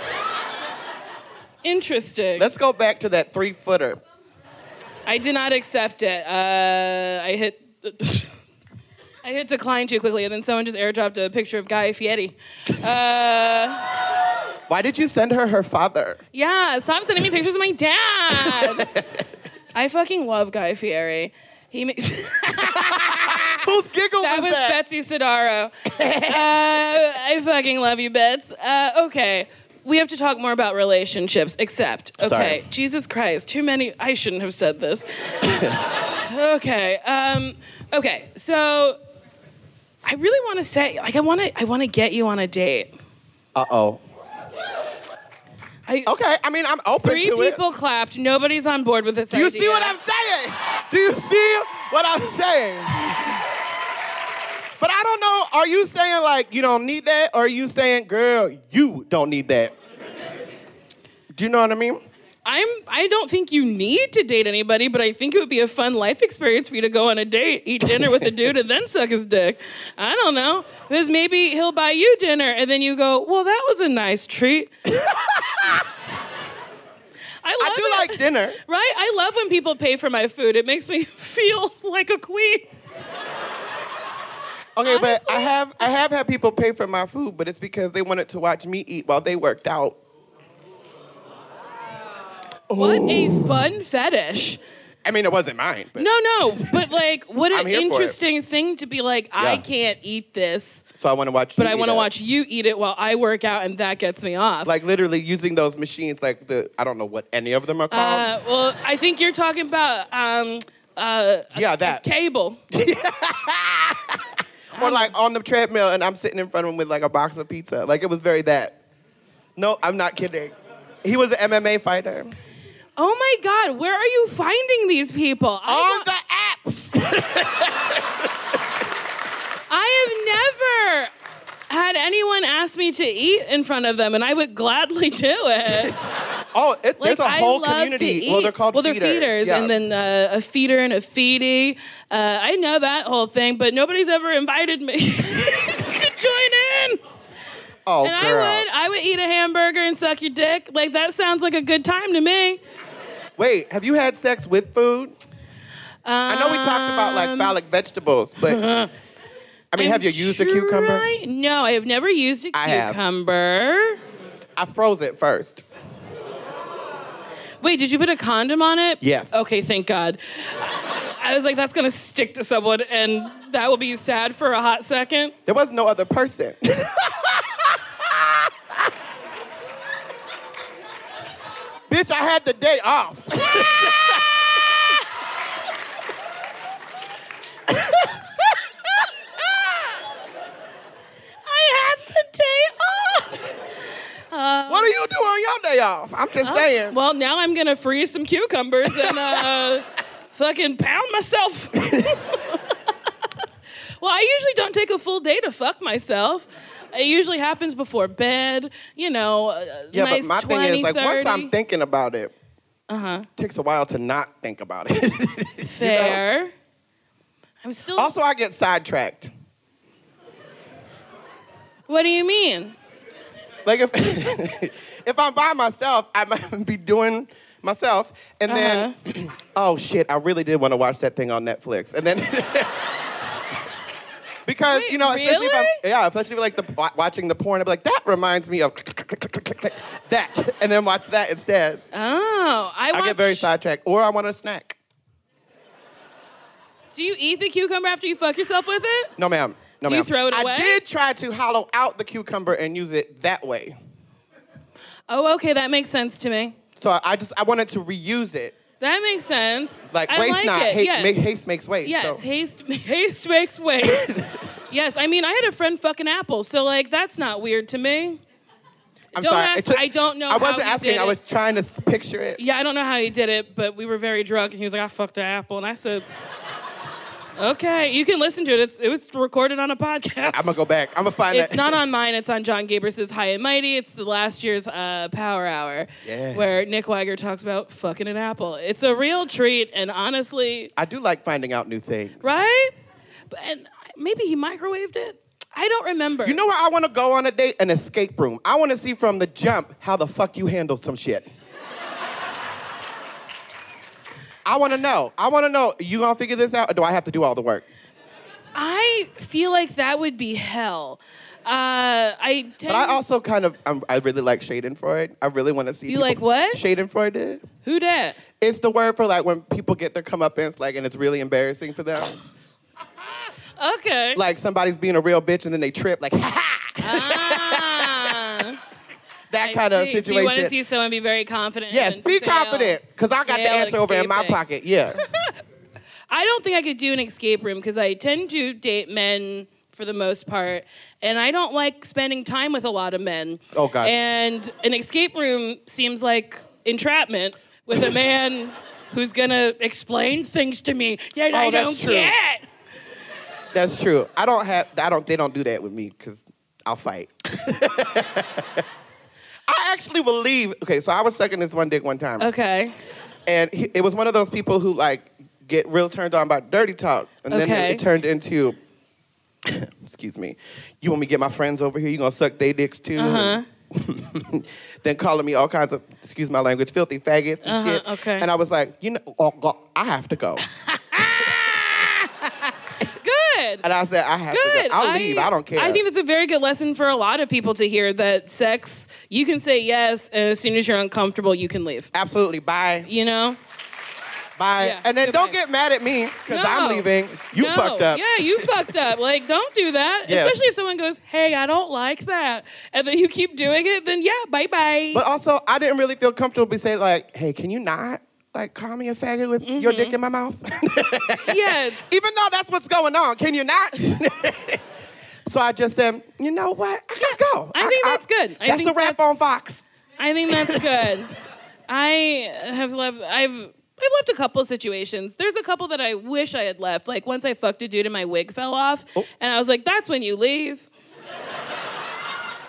Interesting. Let's go back to that three footer. I did not accept it. Uh, I hit... I hit decline too quickly, and then someone just airdropped a picture of Guy Fieri. Uh, Why did you send her her father? yeah, stop sending me pictures of my dad. I fucking love Guy Fieri. He makes... Whose giggle That was was that? Betsy Sidaro. uh, I fucking love you, Bets. Uh, okay, we have to talk more about relationships, except, okay, Sorry. Jesus Christ, too many, I shouldn't have said this. Okay, um, okay, so I really want to say, like, I want to I want to get you on a date. Uh-oh. I, Okay, I mean, I'm open Three to it. people clapped. Nobody's on board with this Do you idea. see what I'm saying? Do you see what I'm saying? But I don't know, are you saying like you don't need that, or are you saying, girl, you don't need that? Do you know what I mean? I'm. I don't think you need to date anybody, but I think it would be a fun life experience for you to go on a date, eat dinner with a dude, and then suck his dick. I don't know, because maybe he'll buy you dinner, and then you go, "Well, that was a nice treat." I love I do it. like dinner. Right? I love when people pay for my food. It makes me feel like a queen. Okay, but Honestly. I have I have had people pay for my food, but it's because they wanted to watch me eat while they worked out. What a fun fetish. I mean, it wasn't mine, but No, no, but like, what I'm an here for it. interesting thing to be like, I Yeah. can't eat this, so I want to watch. but you I eat want to it. watch you eat it while I work out, and that gets me off. Like literally using those machines, like the I don't know what any of them are called. uh, well, I think you're talking about um, uh, yeah, that. cable. Or like on the treadmill, and I'm sitting in front of him with like a box of pizza. Like it was very that. No, I'm not kidding. He was an M M A fighter. Oh my God, where are you finding these people? I On wa- the apps. I have had anyone ask me to eat in front of them, and I would gladly do it. Oh, it, Like, there's a whole I love community. To eat. Well, they're called well, they're feeders. feeders, Yeah. and then uh, a feeder and a feedie. Uh, I know that whole thing, but nobody's ever invited me to join in. oh, And girl. I would, I would eat a hamburger and suck your dick. Like that sounds like a good time to me. Wait, have you had sex with food? I know we talked about like Um, phallic vegetables, but I mean, I'm have you used a cucumber? try- No, I have never used a I have. cucumber. I froze it first. Wait, did you put a condom on it? Yes. Okay, thank God. I was like, that's gonna stick to someone, and that will be sad for a hot second. There was no other person. Bitch, I had the day off. I had the day off. What do you do on your day off? I'm just saying. Well, now I'm gonna freeze some cucumbers and uh, fucking pound myself. Well, I usually don't take a full day to fuck myself. It usually happens before bed, you know, a yeah, nice but my twenty, thing is, like, once thirty. I'm thinking about it, Uh-huh. it takes a while to not think about it. Fair. I'm still... Also, I get sidetracked. What do you mean? Like, if if I'm by myself, I might be doing myself, and then, Uh-huh. oh, shit, I really did want to watch that thing on Netflix. And then... Because, Wait, you know, especially if I'm, really? yeah, especially like the wa- watching the porn, I'd be like, that reminds me of that, and then watch that instead. Oh, I I watch... get very sidetracked, or I want a snack. Do you eat the cucumber after you fuck yourself with it? No, ma'am. No, Do you ma'am. throw it away? I did try to hollow out the cucumber and use it that way. Oh, okay, that makes sense to me. So I, I just I wanted to reuse it. That makes sense. Like I waste like not, it. hate, yes. make, haste makes waste. Yes, so. haste haste makes waste. Yes, I mean I had a friend fuck an apple, so like that's not weird to me. I'm don't sorry. ask. It took- I don't know. I wasn't how he asking. did I was it. trying to s- picture it. Yeah, I don't know how he did it, but we were very drunk, and he was like, "I fucked an apple," and I said, "Okay, you can listen to it. It's it was recorded on a podcast." I'm gonna go back. I'm gonna find It's that. not on mine. It's on John Gabris' High and Mighty. It's the last year's uh, Power Hour, Yes. where Nick Weiger talks about fucking an apple. It's a real treat, and honestly, I do like finding out new things. right? But, and maybe he microwaved it. I don't remember. You know where I want to go on a date? An escape room. I want to see from the jump how the fuck you handle some shit. I want to know. I want to know. You gonna figure this out, or do I have to do all the work? I feel like that would be hell. Uh, I tend But I also kind of, I'm, I really like Schadenfreude. I really want to see. You people- like what? Schadenfreude. who dat? It's the word for like when people get their comeuppance, like, and it's really embarrassing for them. Okay. Like somebody's being a real bitch and then they trip, like, ha ha. Ah, That I kind of see. So you situation. want to see someone be very confident? Yes, and be fail- confident, because I got the fail at answer over in my escaping. pocket. Yeah. I don't think I could do an escape room because I tend to date men for the most part, and I don't like spending time with a lot of men. Oh, God. And an escape room seems like entrapment with a man who's gonna explain things to me that I Oh, that's don't true. get. That's true. I don't have. I don't. They don't do that with me because I'll fight. I actually will leave. Okay, so I was sucking this one dick one time, Okay. and he, it was one of those people who like get real turned on by dirty talk, and then Okay. it, it turned into, excuse me, you want me to get my friends over here? You gonna suck they dicks too? Uh-huh. Then calling me all kinds of, excuse my language, filthy faggots and Uh-huh, shit. okay. And I was like, you know, oh, God, I have to go. Good. And I said, I have Good. to go. I'll leave. I don't care. I think that's a very good lesson for a lot of people to hear that sex, you can say yes, and as soon as you're uncomfortable, you can leave. Absolutely. Bye. You know? Bye. Yeah, And then goodbye. don't get mad at me because No. I'm leaving. You No. fucked up. Yeah, you fucked up. Like, don't do that. Yes. Especially if someone goes, hey, I don't like that. And then you keep doing it, then yeah, bye-bye. But also, I didn't really feel comfortable to say like, hey, can you not like call me a faggot with your dick in my mouth? yes. Even though that's what's going on, can you not? So I just said, you know what? I gotta go. I think that's good. I that's think a wrap that's- on Fox. I think that's good. I have left, I've, I've left a couple situations. There's a couple that I wish I had left. Like once I fucked a dude and my wig fell off. Oh. And I was like, that's when you leave.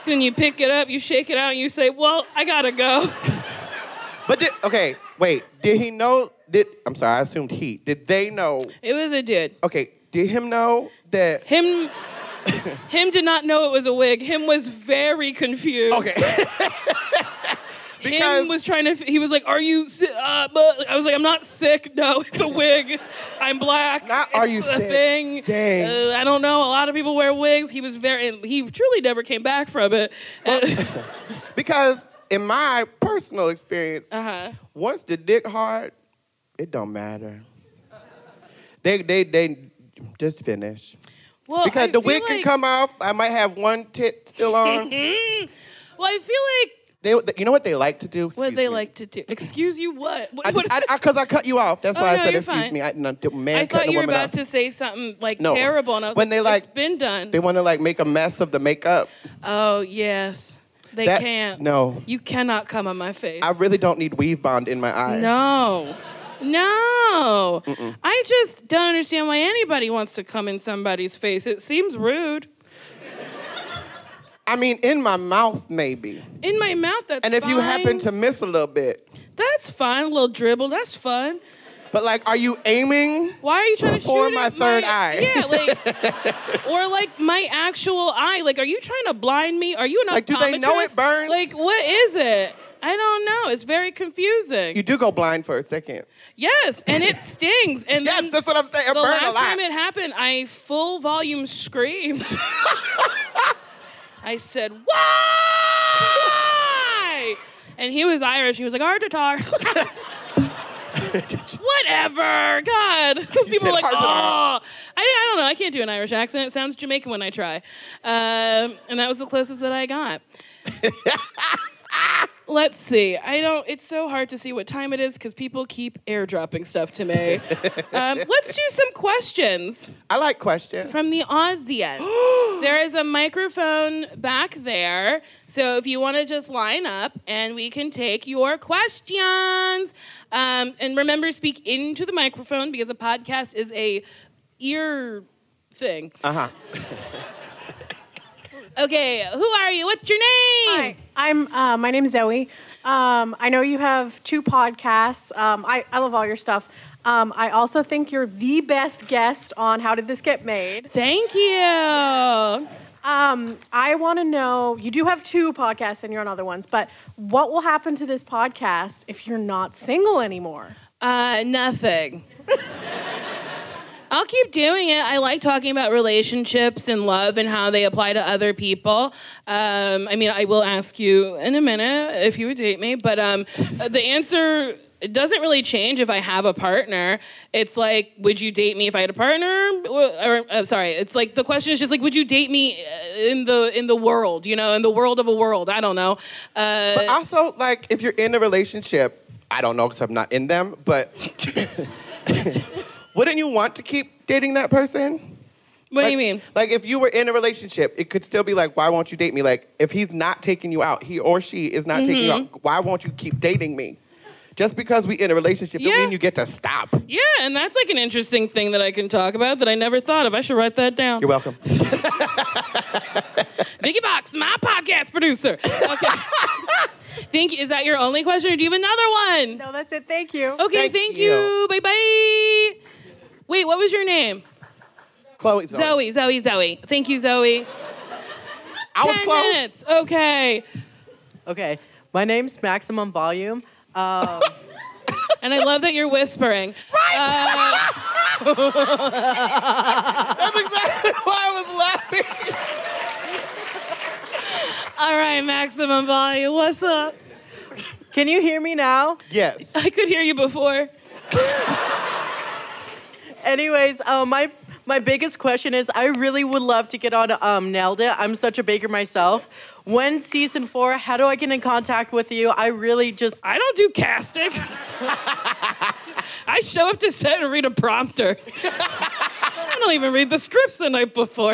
when you pick it up, you shake it out, and you say, well, I gotta go. But did, okay, wait. Did he know? Did I'm sorry, I assumed he. Did they know? It was a dude. Okay, did him know that? Him, him did not know it was a wig. Him was very confused. Okay. Because Him was trying to, he was like, are you sick? Uh, but I was like, I'm not sick. No, it's a wig. I'm black. Not are It's you a sick? thing. Dang. Uh, I don't know. A lot of people wear wigs. He was very, he truly never came back from it. because in my personal experience, uh-huh. once the dick hard, it don't matter. They they they just finish. Well, Because I the feel wig can like- come off. I might have one tit still on. Well, I feel like, They, you know what they like to do? what Excuse they me. like to do. Excuse you, what? What- I, what- I, I, Cause I cut you off. That's Oh, why no, I said you're excuse fine. me. I, no, man I cutting thought a you were woman about off. to say something like No. terrible, and I was When like, they, like- it's been done. They want to like make a mess of the makeup. Oh, yes. They That- can't. No. You cannot come on my face. I really don't need weave bond in my eye. No. No. I just don't understand why anybody wants to come in somebody's face. It seems rude. I mean, in my mouth maybe. In my mouth, that's And if you happen fine. to miss a little bit, That's fine. A little dribble. That's fun. but like, are you aiming? Why are you trying to For shoot my at third my, eye. Yeah, like, or like my actual eye. Like, are you trying to blind me? Are you an Like, do they know it optometrist? burns? Like, what is it? I don't know. It's very confusing. You do go blind for a second. Yes, and it stings. And Yes, then that's what I'm saying. It the burned a last lot. time it happened, I full volume screamed. I said, "Why?" And he was Irish. He was like, "Artatar." Whatever. God. People are like, said "Oh." I, I don't know. I can't do an Irish accent. It sounds Jamaican when I try. Um, and that was the closest that I got. Let's see. I don't. It's so hard to see what time it is because people keep airdropping stuff to me. um, let's do some questions I like questions. from the audience. There is a microphone back there, so if you want to just line up and we can take your questions. Um, and remember, speak into the microphone because a podcast is a ear thing. Uh huh. Okay, who are you? What's your name? Hi, I'm. Uh, my name's Zoe. Um, I know you have two podcasts. Um, I, I love all your stuff. Um, I also think you're the best guest on How Did This Get Made. Thank you. Um, I want to know. You do have two podcasts, and you're on other ones. But what will happen to this podcast if you're not single anymore? Uh, nothing. I'll keep doing it. I like talking about relationships and love and how they apply to other people. Um, I mean, I will ask you in a minute if you would date me, but um, the answer it doesn't really change if I have a partner. It's like, would you date me if I had a partner? Or, or uh, sorry, it's like the question is just like, would you date me in the in the world? You know, in the world of a world. I don't know. Uh, But also, like, if you're in a relationship, I don't know because I'm not in them, but wouldn't you want to keep dating that person? what like, do you mean? Like, if you were in a relationship, it could still be like, why won't you date me? Like, if he's not taking you out, he or she is not taking you Mm-hmm. out, why won't you keep dating me? Just because we in a relationship Yeah. don't mean you get to stop. Yeah, and that's like an interesting thing that I can talk about that I never thought of. I should write that down. You're welcome. Vicky Box, my podcast producer. Okay. Thank you. Is that your only question, or do you have another one? No, that's it. Thank you. Okay, Thank thank, you. you. Bye bye. Wait, what was your name? Chloe. Zoe. Zoe, Zoe, Zoe. Thank you, Zoe. I was Ten close. minutes. Okay. Okay, my name's Maximum Volume. Um, And I love that you're whispering. Right. Uh, That's exactly why I was laughing. all right, Maximum Volume. What's up? can you hear me now? Yes. I could hear you before. Anyways, um, my my biggest question is, I really would love to get on um, Nailed It. I'm such a baker myself. When season four, how do I get in contact with you? I really just I don't do casting. I show up to set and read a prompter. I don't even read the scripts the night before.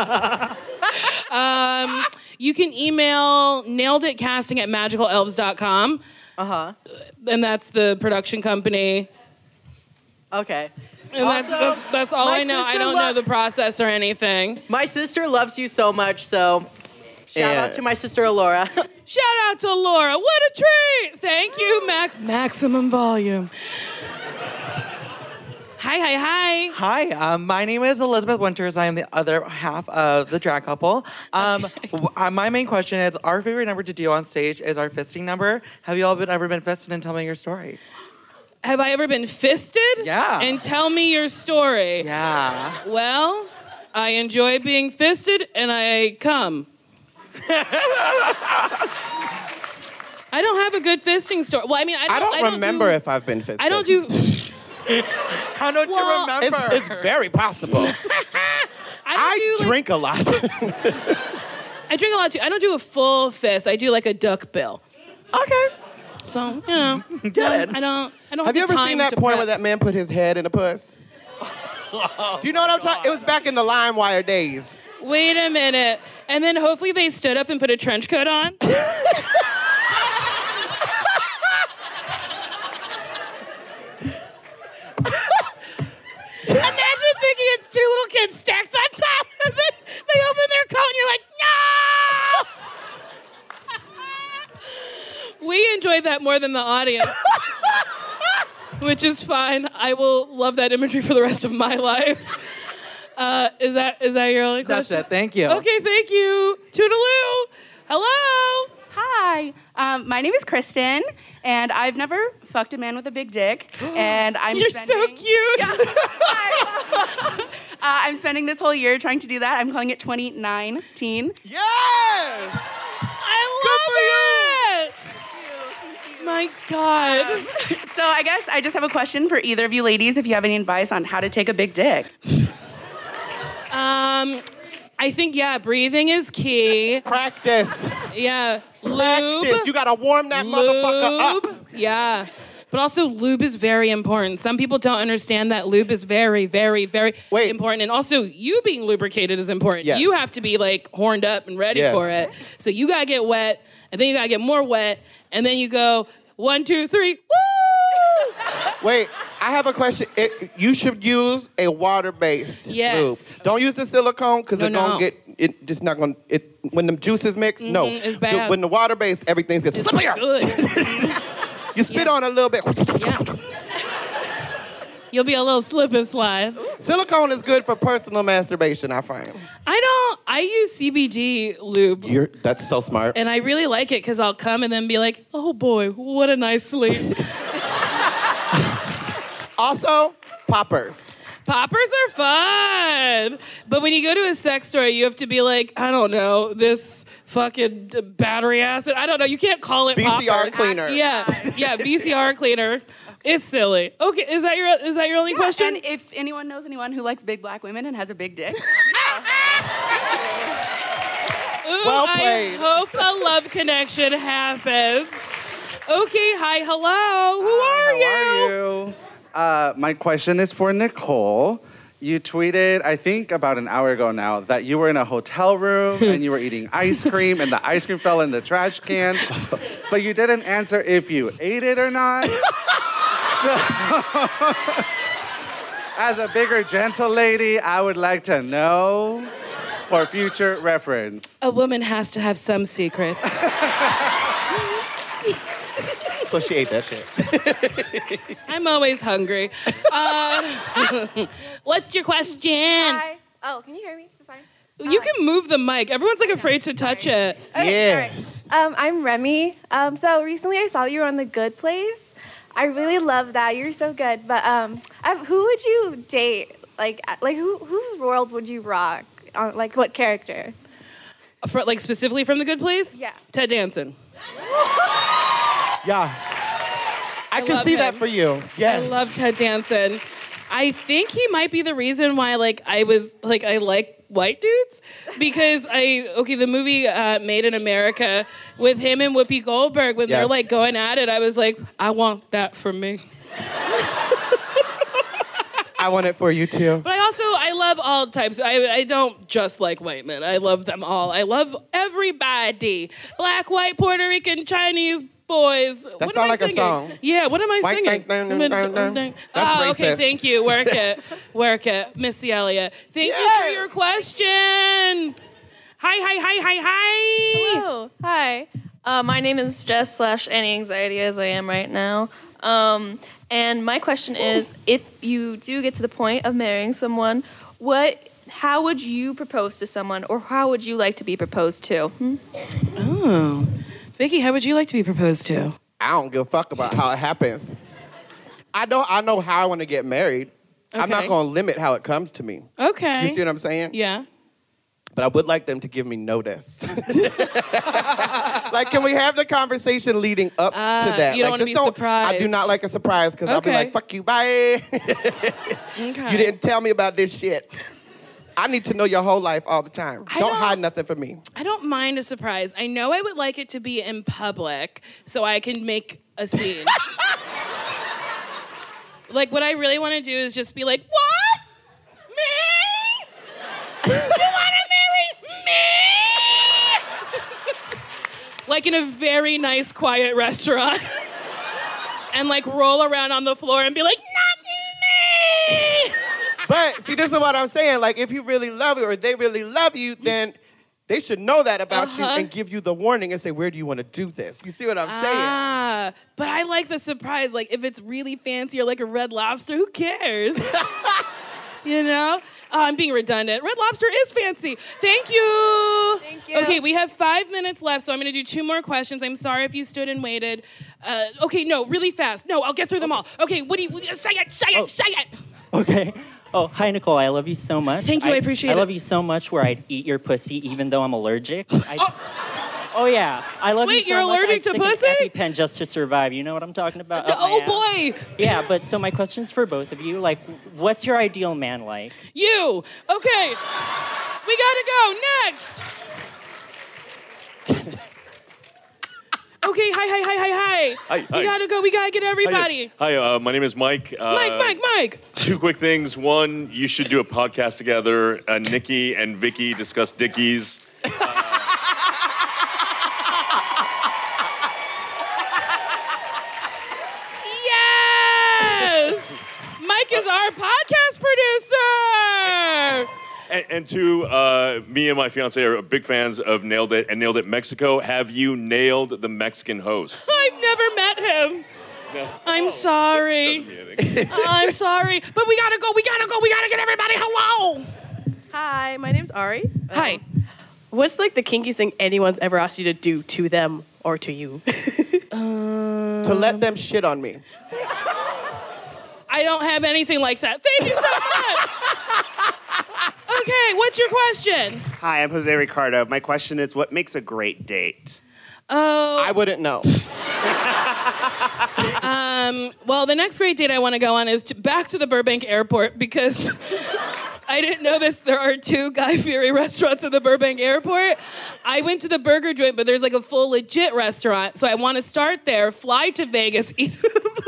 um, you can email naileditcasting at magical elves dot com. uh-huh. And that's the production company. Okay. And that's, Also, that's, that's all my I know. I sister don't lo- know the process or anything. My sister loves you so much, so Shout And- out to my sister Alora. Shout out to Laura. What a treat. Thank you, Max. Maximum volume. Hi, hi, hi. Hi, um, my name is Elizabeth Winters. I am the other half of the drag couple. Um, w- uh, my main question is, our favorite number to do on stage is our fisting number. Have you all been, ever been fisted? And tell me your story. Have I ever been fisted? Yeah. And tell me your story. Yeah. Well, I enjoy being fisted and I come. I don't have a good fisting story. Well, I mean, I don't, I don't, I don't remember do, if I've been fisted. I don't do. How don't Well, you remember? It's, it's very possible. I, don't I do, like- drink a lot. I drink a lot too. I don't do a full fist. I do like a duck bill. Okay. So you know, Get it. I don't. I don't. Have you the ever time seen that to point prep. where that man put his head in a puss? Do you know what I'm talking? It was back in the LimeWire days. Wait a minute. And then hopefully they stood up and put a trench coat on. Imagine thinking it's two little kids stacked on top, and then they open their coat, and you're like, no! We enjoyed that more than the audience. Which is fine. I will love that imagery for the rest of my life. Uh, is that is that your only That's question? it. Thank you. Okay, thank you. Toodaloo. Hello. Hi, um, my name is Kristen, and I've never fucked a man with a big dick, and I'm You're spending, so cute. Yeah. uh, I'm spending this whole year trying to do that. I'm calling it twenty nineteen. Yes! I love it. My God. Um, so I guess I just have a question for either of you ladies, if you have any advice on how to take a big dick. Um, I think yeah, breathing is key. Practice. Yeah, lube. Practice. You gotta warm that motherfucker Lube. up. Yeah. But also, lube is very important. Some people don't understand that lube is very, very, very Wait. important. And also, you being lubricated is important. Yes. You have to be, like, horned up and ready Yes. for it. So you got to get wet, and then you got to get more wet, and then you go, one, two, three, woo! Wait, I have a question. It, you should use a water-based Yes. lube. Don't use the silicone because No, it's gonna no. get it. Just not gonna. It when the juices mix. No, Mhm, it's The- bad. when the water-based, everything's gets It's slipperier. good. You spit on it a little bit. Yeah. You'll be a little slip and slide. Silicone is good for personal masturbation. I find. I don't, I use C B D lube. You're that's so smart. And I really like it because I'll come and then be like, oh boy, what a nice sleep. Also, poppers. Poppers are fun. But when you go to a sex store, you have to be like, I don't know, this fucking battery acid. I don't know. You can't call it V C R poppers. cleaner. Yeah, yeah, V C R cleaner. It's silly. Okay, is that your is that your only Yeah, question? and if anyone knows anyone who likes big black women and has a big dick, Ooh, Well I played. hope a love connection happens. Okay, hi, hello. Who are How you? are you? Uh, my question is for Nicole. You tweeted, I think about an hour ago now, that you were in a hotel room and you were eating ice cream and the ice cream fell in the trash can, but you didn't answer if you ate it or not. So, as a bigger, gentle lady, I would like to know for future reference. A woman has to have some secrets. So she ate that shit. I'm always hungry. Uh, what's your question? Hi. Oh, can you hear me? It's fine. You can move the mic. Everyone's like afraid to touch it. Okay, Yes. Um, I'm Remy. Um, so recently I saw that you were on The Good Place. I really love that. You're so good. But um, I, who would you date? Like, like who whose world would you rock? On, like, what character? For, like specifically from The Good Place? Yeah. Ted Danson. Yeah. I, I can love see that him. for you. Yes. I love Ted Danson. I think he might be the reason why, like, I was like, I like white dudes because I okay, the movie uh, Made in America with him and Whoopi Goldberg when they're Yes. like going at it, I was like, I want that for me. I want it for you too. But I also I love all types. I I don't just like white men. I love them all. I love everybody. Black, white, Puerto Rican, Chinese. Boys. That what am sound I like a singing? song. Yeah, what am I White singing? dang, dang, dang, dang, dang. That's oh, okay, racist. thank you. Work it. Work it. Missy Elliott. Thank you for your question. Hi, hi, hi, hi, hi. Hello. Hi. Uh, my name is Jess slash any anxiety as I am right now. Um, and my question is, if you do get to the point of marrying someone, what, how would you propose to someone, or how would you like to be proposed to? Hmm? Oh. Vicky, how would you like to be proposed to? I don't give a fuck about how it happens. I know I know how I want to get married. Okay. I'm not going to limit how it comes to me. Okay. You see what I'm saying? Yeah. But I would like them to give me notice. Like, can we have the conversation leading up Uh, to that? you don't like, wanna just be surprised. I do not like a surprise because I'll be Okay. like, fuck you, bye. Okay. You didn't tell me about this shit. I need to know your whole life all the time. I Don't don't- hide nothing from me. I don't mind a surprise. I know I would like it to be in public so I can make a scene. Like, what I really want to do is just be like, what? Me? You want to marry me? Like in a very nice, quiet restaurant. And like roll around on the floor and be like, not me! But see, this is what I'm saying. Like, if you really love it or they really love you, then they should know that about Uh-huh. you and give you the warning and say, where do you want to do this? You see what I'm saying? Ah, but I like the surprise. Like, if it's really fancy or like a Red Lobster, who cares? You know? Oh, I'm being redundant. Red Lobster is fancy. Thank you. Thank you. Okay, we have five minutes left, so I'm going to do two more questions. I'm sorry if you stood and waited. Uh, okay, no, really fast. No, I'll get through them all. Okay, what do you, say it, say it, say it. Okay. Oh, hi, Nicole. I love you so much. Thank you, I appreciate I it. love you so much where I'd eat your pussy even though I'm allergic. I, oh. yeah. I love Wait, you so you're much. allergic I'd to stick an pussy? EpiPen just to survive. You know what I'm talking about? Up my Oh, ass. boy. Yeah, but so my question's for both of you. Like, what's your ideal man like? You. Okay. We got to go. Next. Okay, hi, hi, hi, hi, hi. Hi, We hi. gotta go. We gotta get everybody. Hi, yes. Hi, uh, my name is Mike. Uh, Mike, Mike, Mike. Two quick things. One, you should do a podcast together. Uh, Nikki and Vicky discuss dickies. Yes! Mike is our podcast producer. And, and two, uh, me and my fiance are big fans of Nailed It and Nailed It Mexico. Have you nailed the Mexican host? I've never met him. No. I'm sorry. I'm sorry. But we gotta go. We gotta go. We gotta get everybody. Hello. Hi, my name's Ari. Hi. Um, what's like the kinkiest thing anyone's ever asked you to do to them or to you? To let them shit on me. I don't have anything like that. Thank you so much. Okay, what's your question? Hi, I'm Jose Ricardo. My question is, what makes a great date? Oh. I wouldn't know. Um, well, the next great date I want to go on is to back to the Burbank airport because I didn't know this. There are two Guy Fieri restaurants at the Burbank airport. I went to the burger joint, but there's like a full legit restaurant. So I want to start there, fly to Vegas, eat,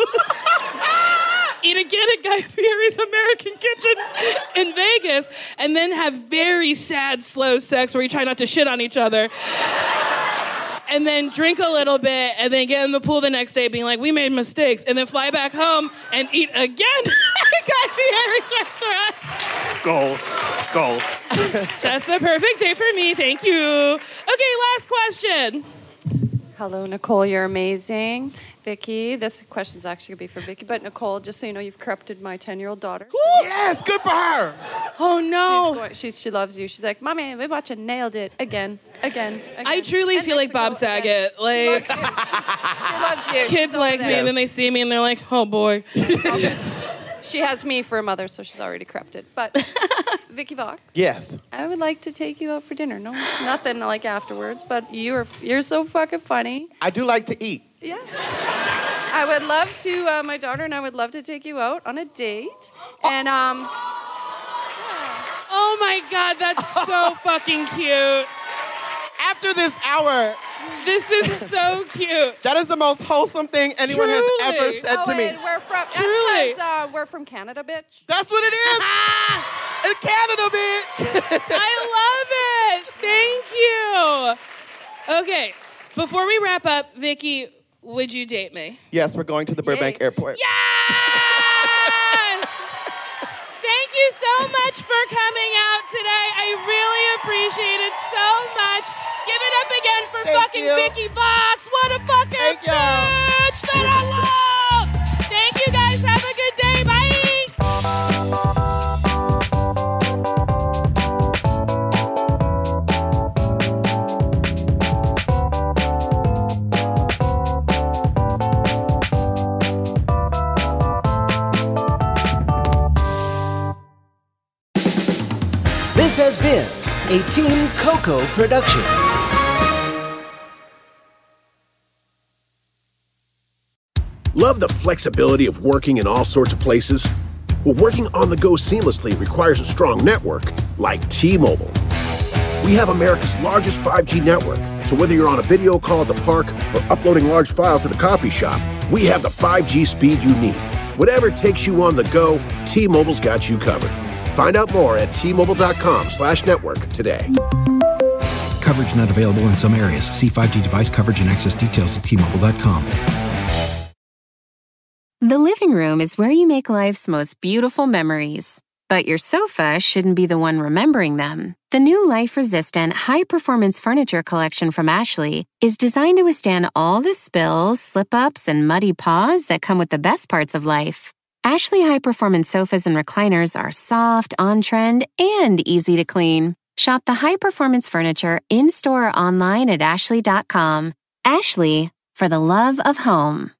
eat again at Guy Fieri's American Kitchen in Vegas, and then have very sad, slow sex where we try not to shit on each other. And then drink a little bit, and then get in the pool the next day being like, we made mistakes, and then fly back home and eat again at Guy Fieri's restaurant. Goals. Goals. That's the perfect day for me, thank you. Okay, last question. Hello, Nicole, you're amazing. Vicky, this question's actually going to be for Vicky, but Nicole, just so you know, you've corrupted my ten-year-old daughter. Yes, good for her. Oh, no. She's going, she's, she loves you. She's like, Mommy, we watching Nailed It again, again, again. I truly And feel like Bob Mexico Saget. again. Like, She loves you. kids She's over like me, there. and then they see me, and they're like, oh, boy. She has me for a mother, so she's already corrupted. But Vicky Vox, Yes. I would like to take you out for dinner. No, nothing like afterwards, but you're you're so fucking funny. I do like to eat. Yeah. I would love to, uh, my daughter and I would love to take you out on a date. And, um... Oh, my God, that's so fucking cute. After this hour... This is so cute. That is the most wholesome thing anyone has ever Truly. said oh, to me. and we're from, that's Truly. 'cause, uh, we're from Canada, bitch. That's what it is. In Canada, bitch. I love it. Thank you. Okay, before we wrap up, Vicky, would you date me? Yes, we're going to the Burbank Yay. airport. Yes! Thank you so much for coming out today. I really appreciate it so much. Give it up again for Thank fucking you. Vicky Vox. What a fucking Thank you. bitch that I love. Thank you guys. Have a good day. Bye. This has been a Team Coco production. Love the flexibility of working in all sorts of places? Well, working on the go seamlessly requires a strong network like T-Mobile. We have America's largest five G network, so whether you're on a video call at the park or uploading large files at a coffee shop, we have the five G speed you need. Whatever takes you on the go, T-Mobile's got you covered. Find out more at T-Mobile.com slash network today. Coverage not available in some areas. See five G device coverage and access details at T Mobile dot com. The living room is where you make life's most beautiful memories. But your sofa shouldn't be the one remembering them. The new life-resistant, high-performance furniture collection from Ashley is designed to withstand all the spills, slip-ups, and muddy paws that come with the best parts of life. Ashley high-performance sofas and recliners are soft, on-trend, and easy to clean. Shop the high-performance furniture in-store or online at Ashley dot com. Ashley, for the love of home.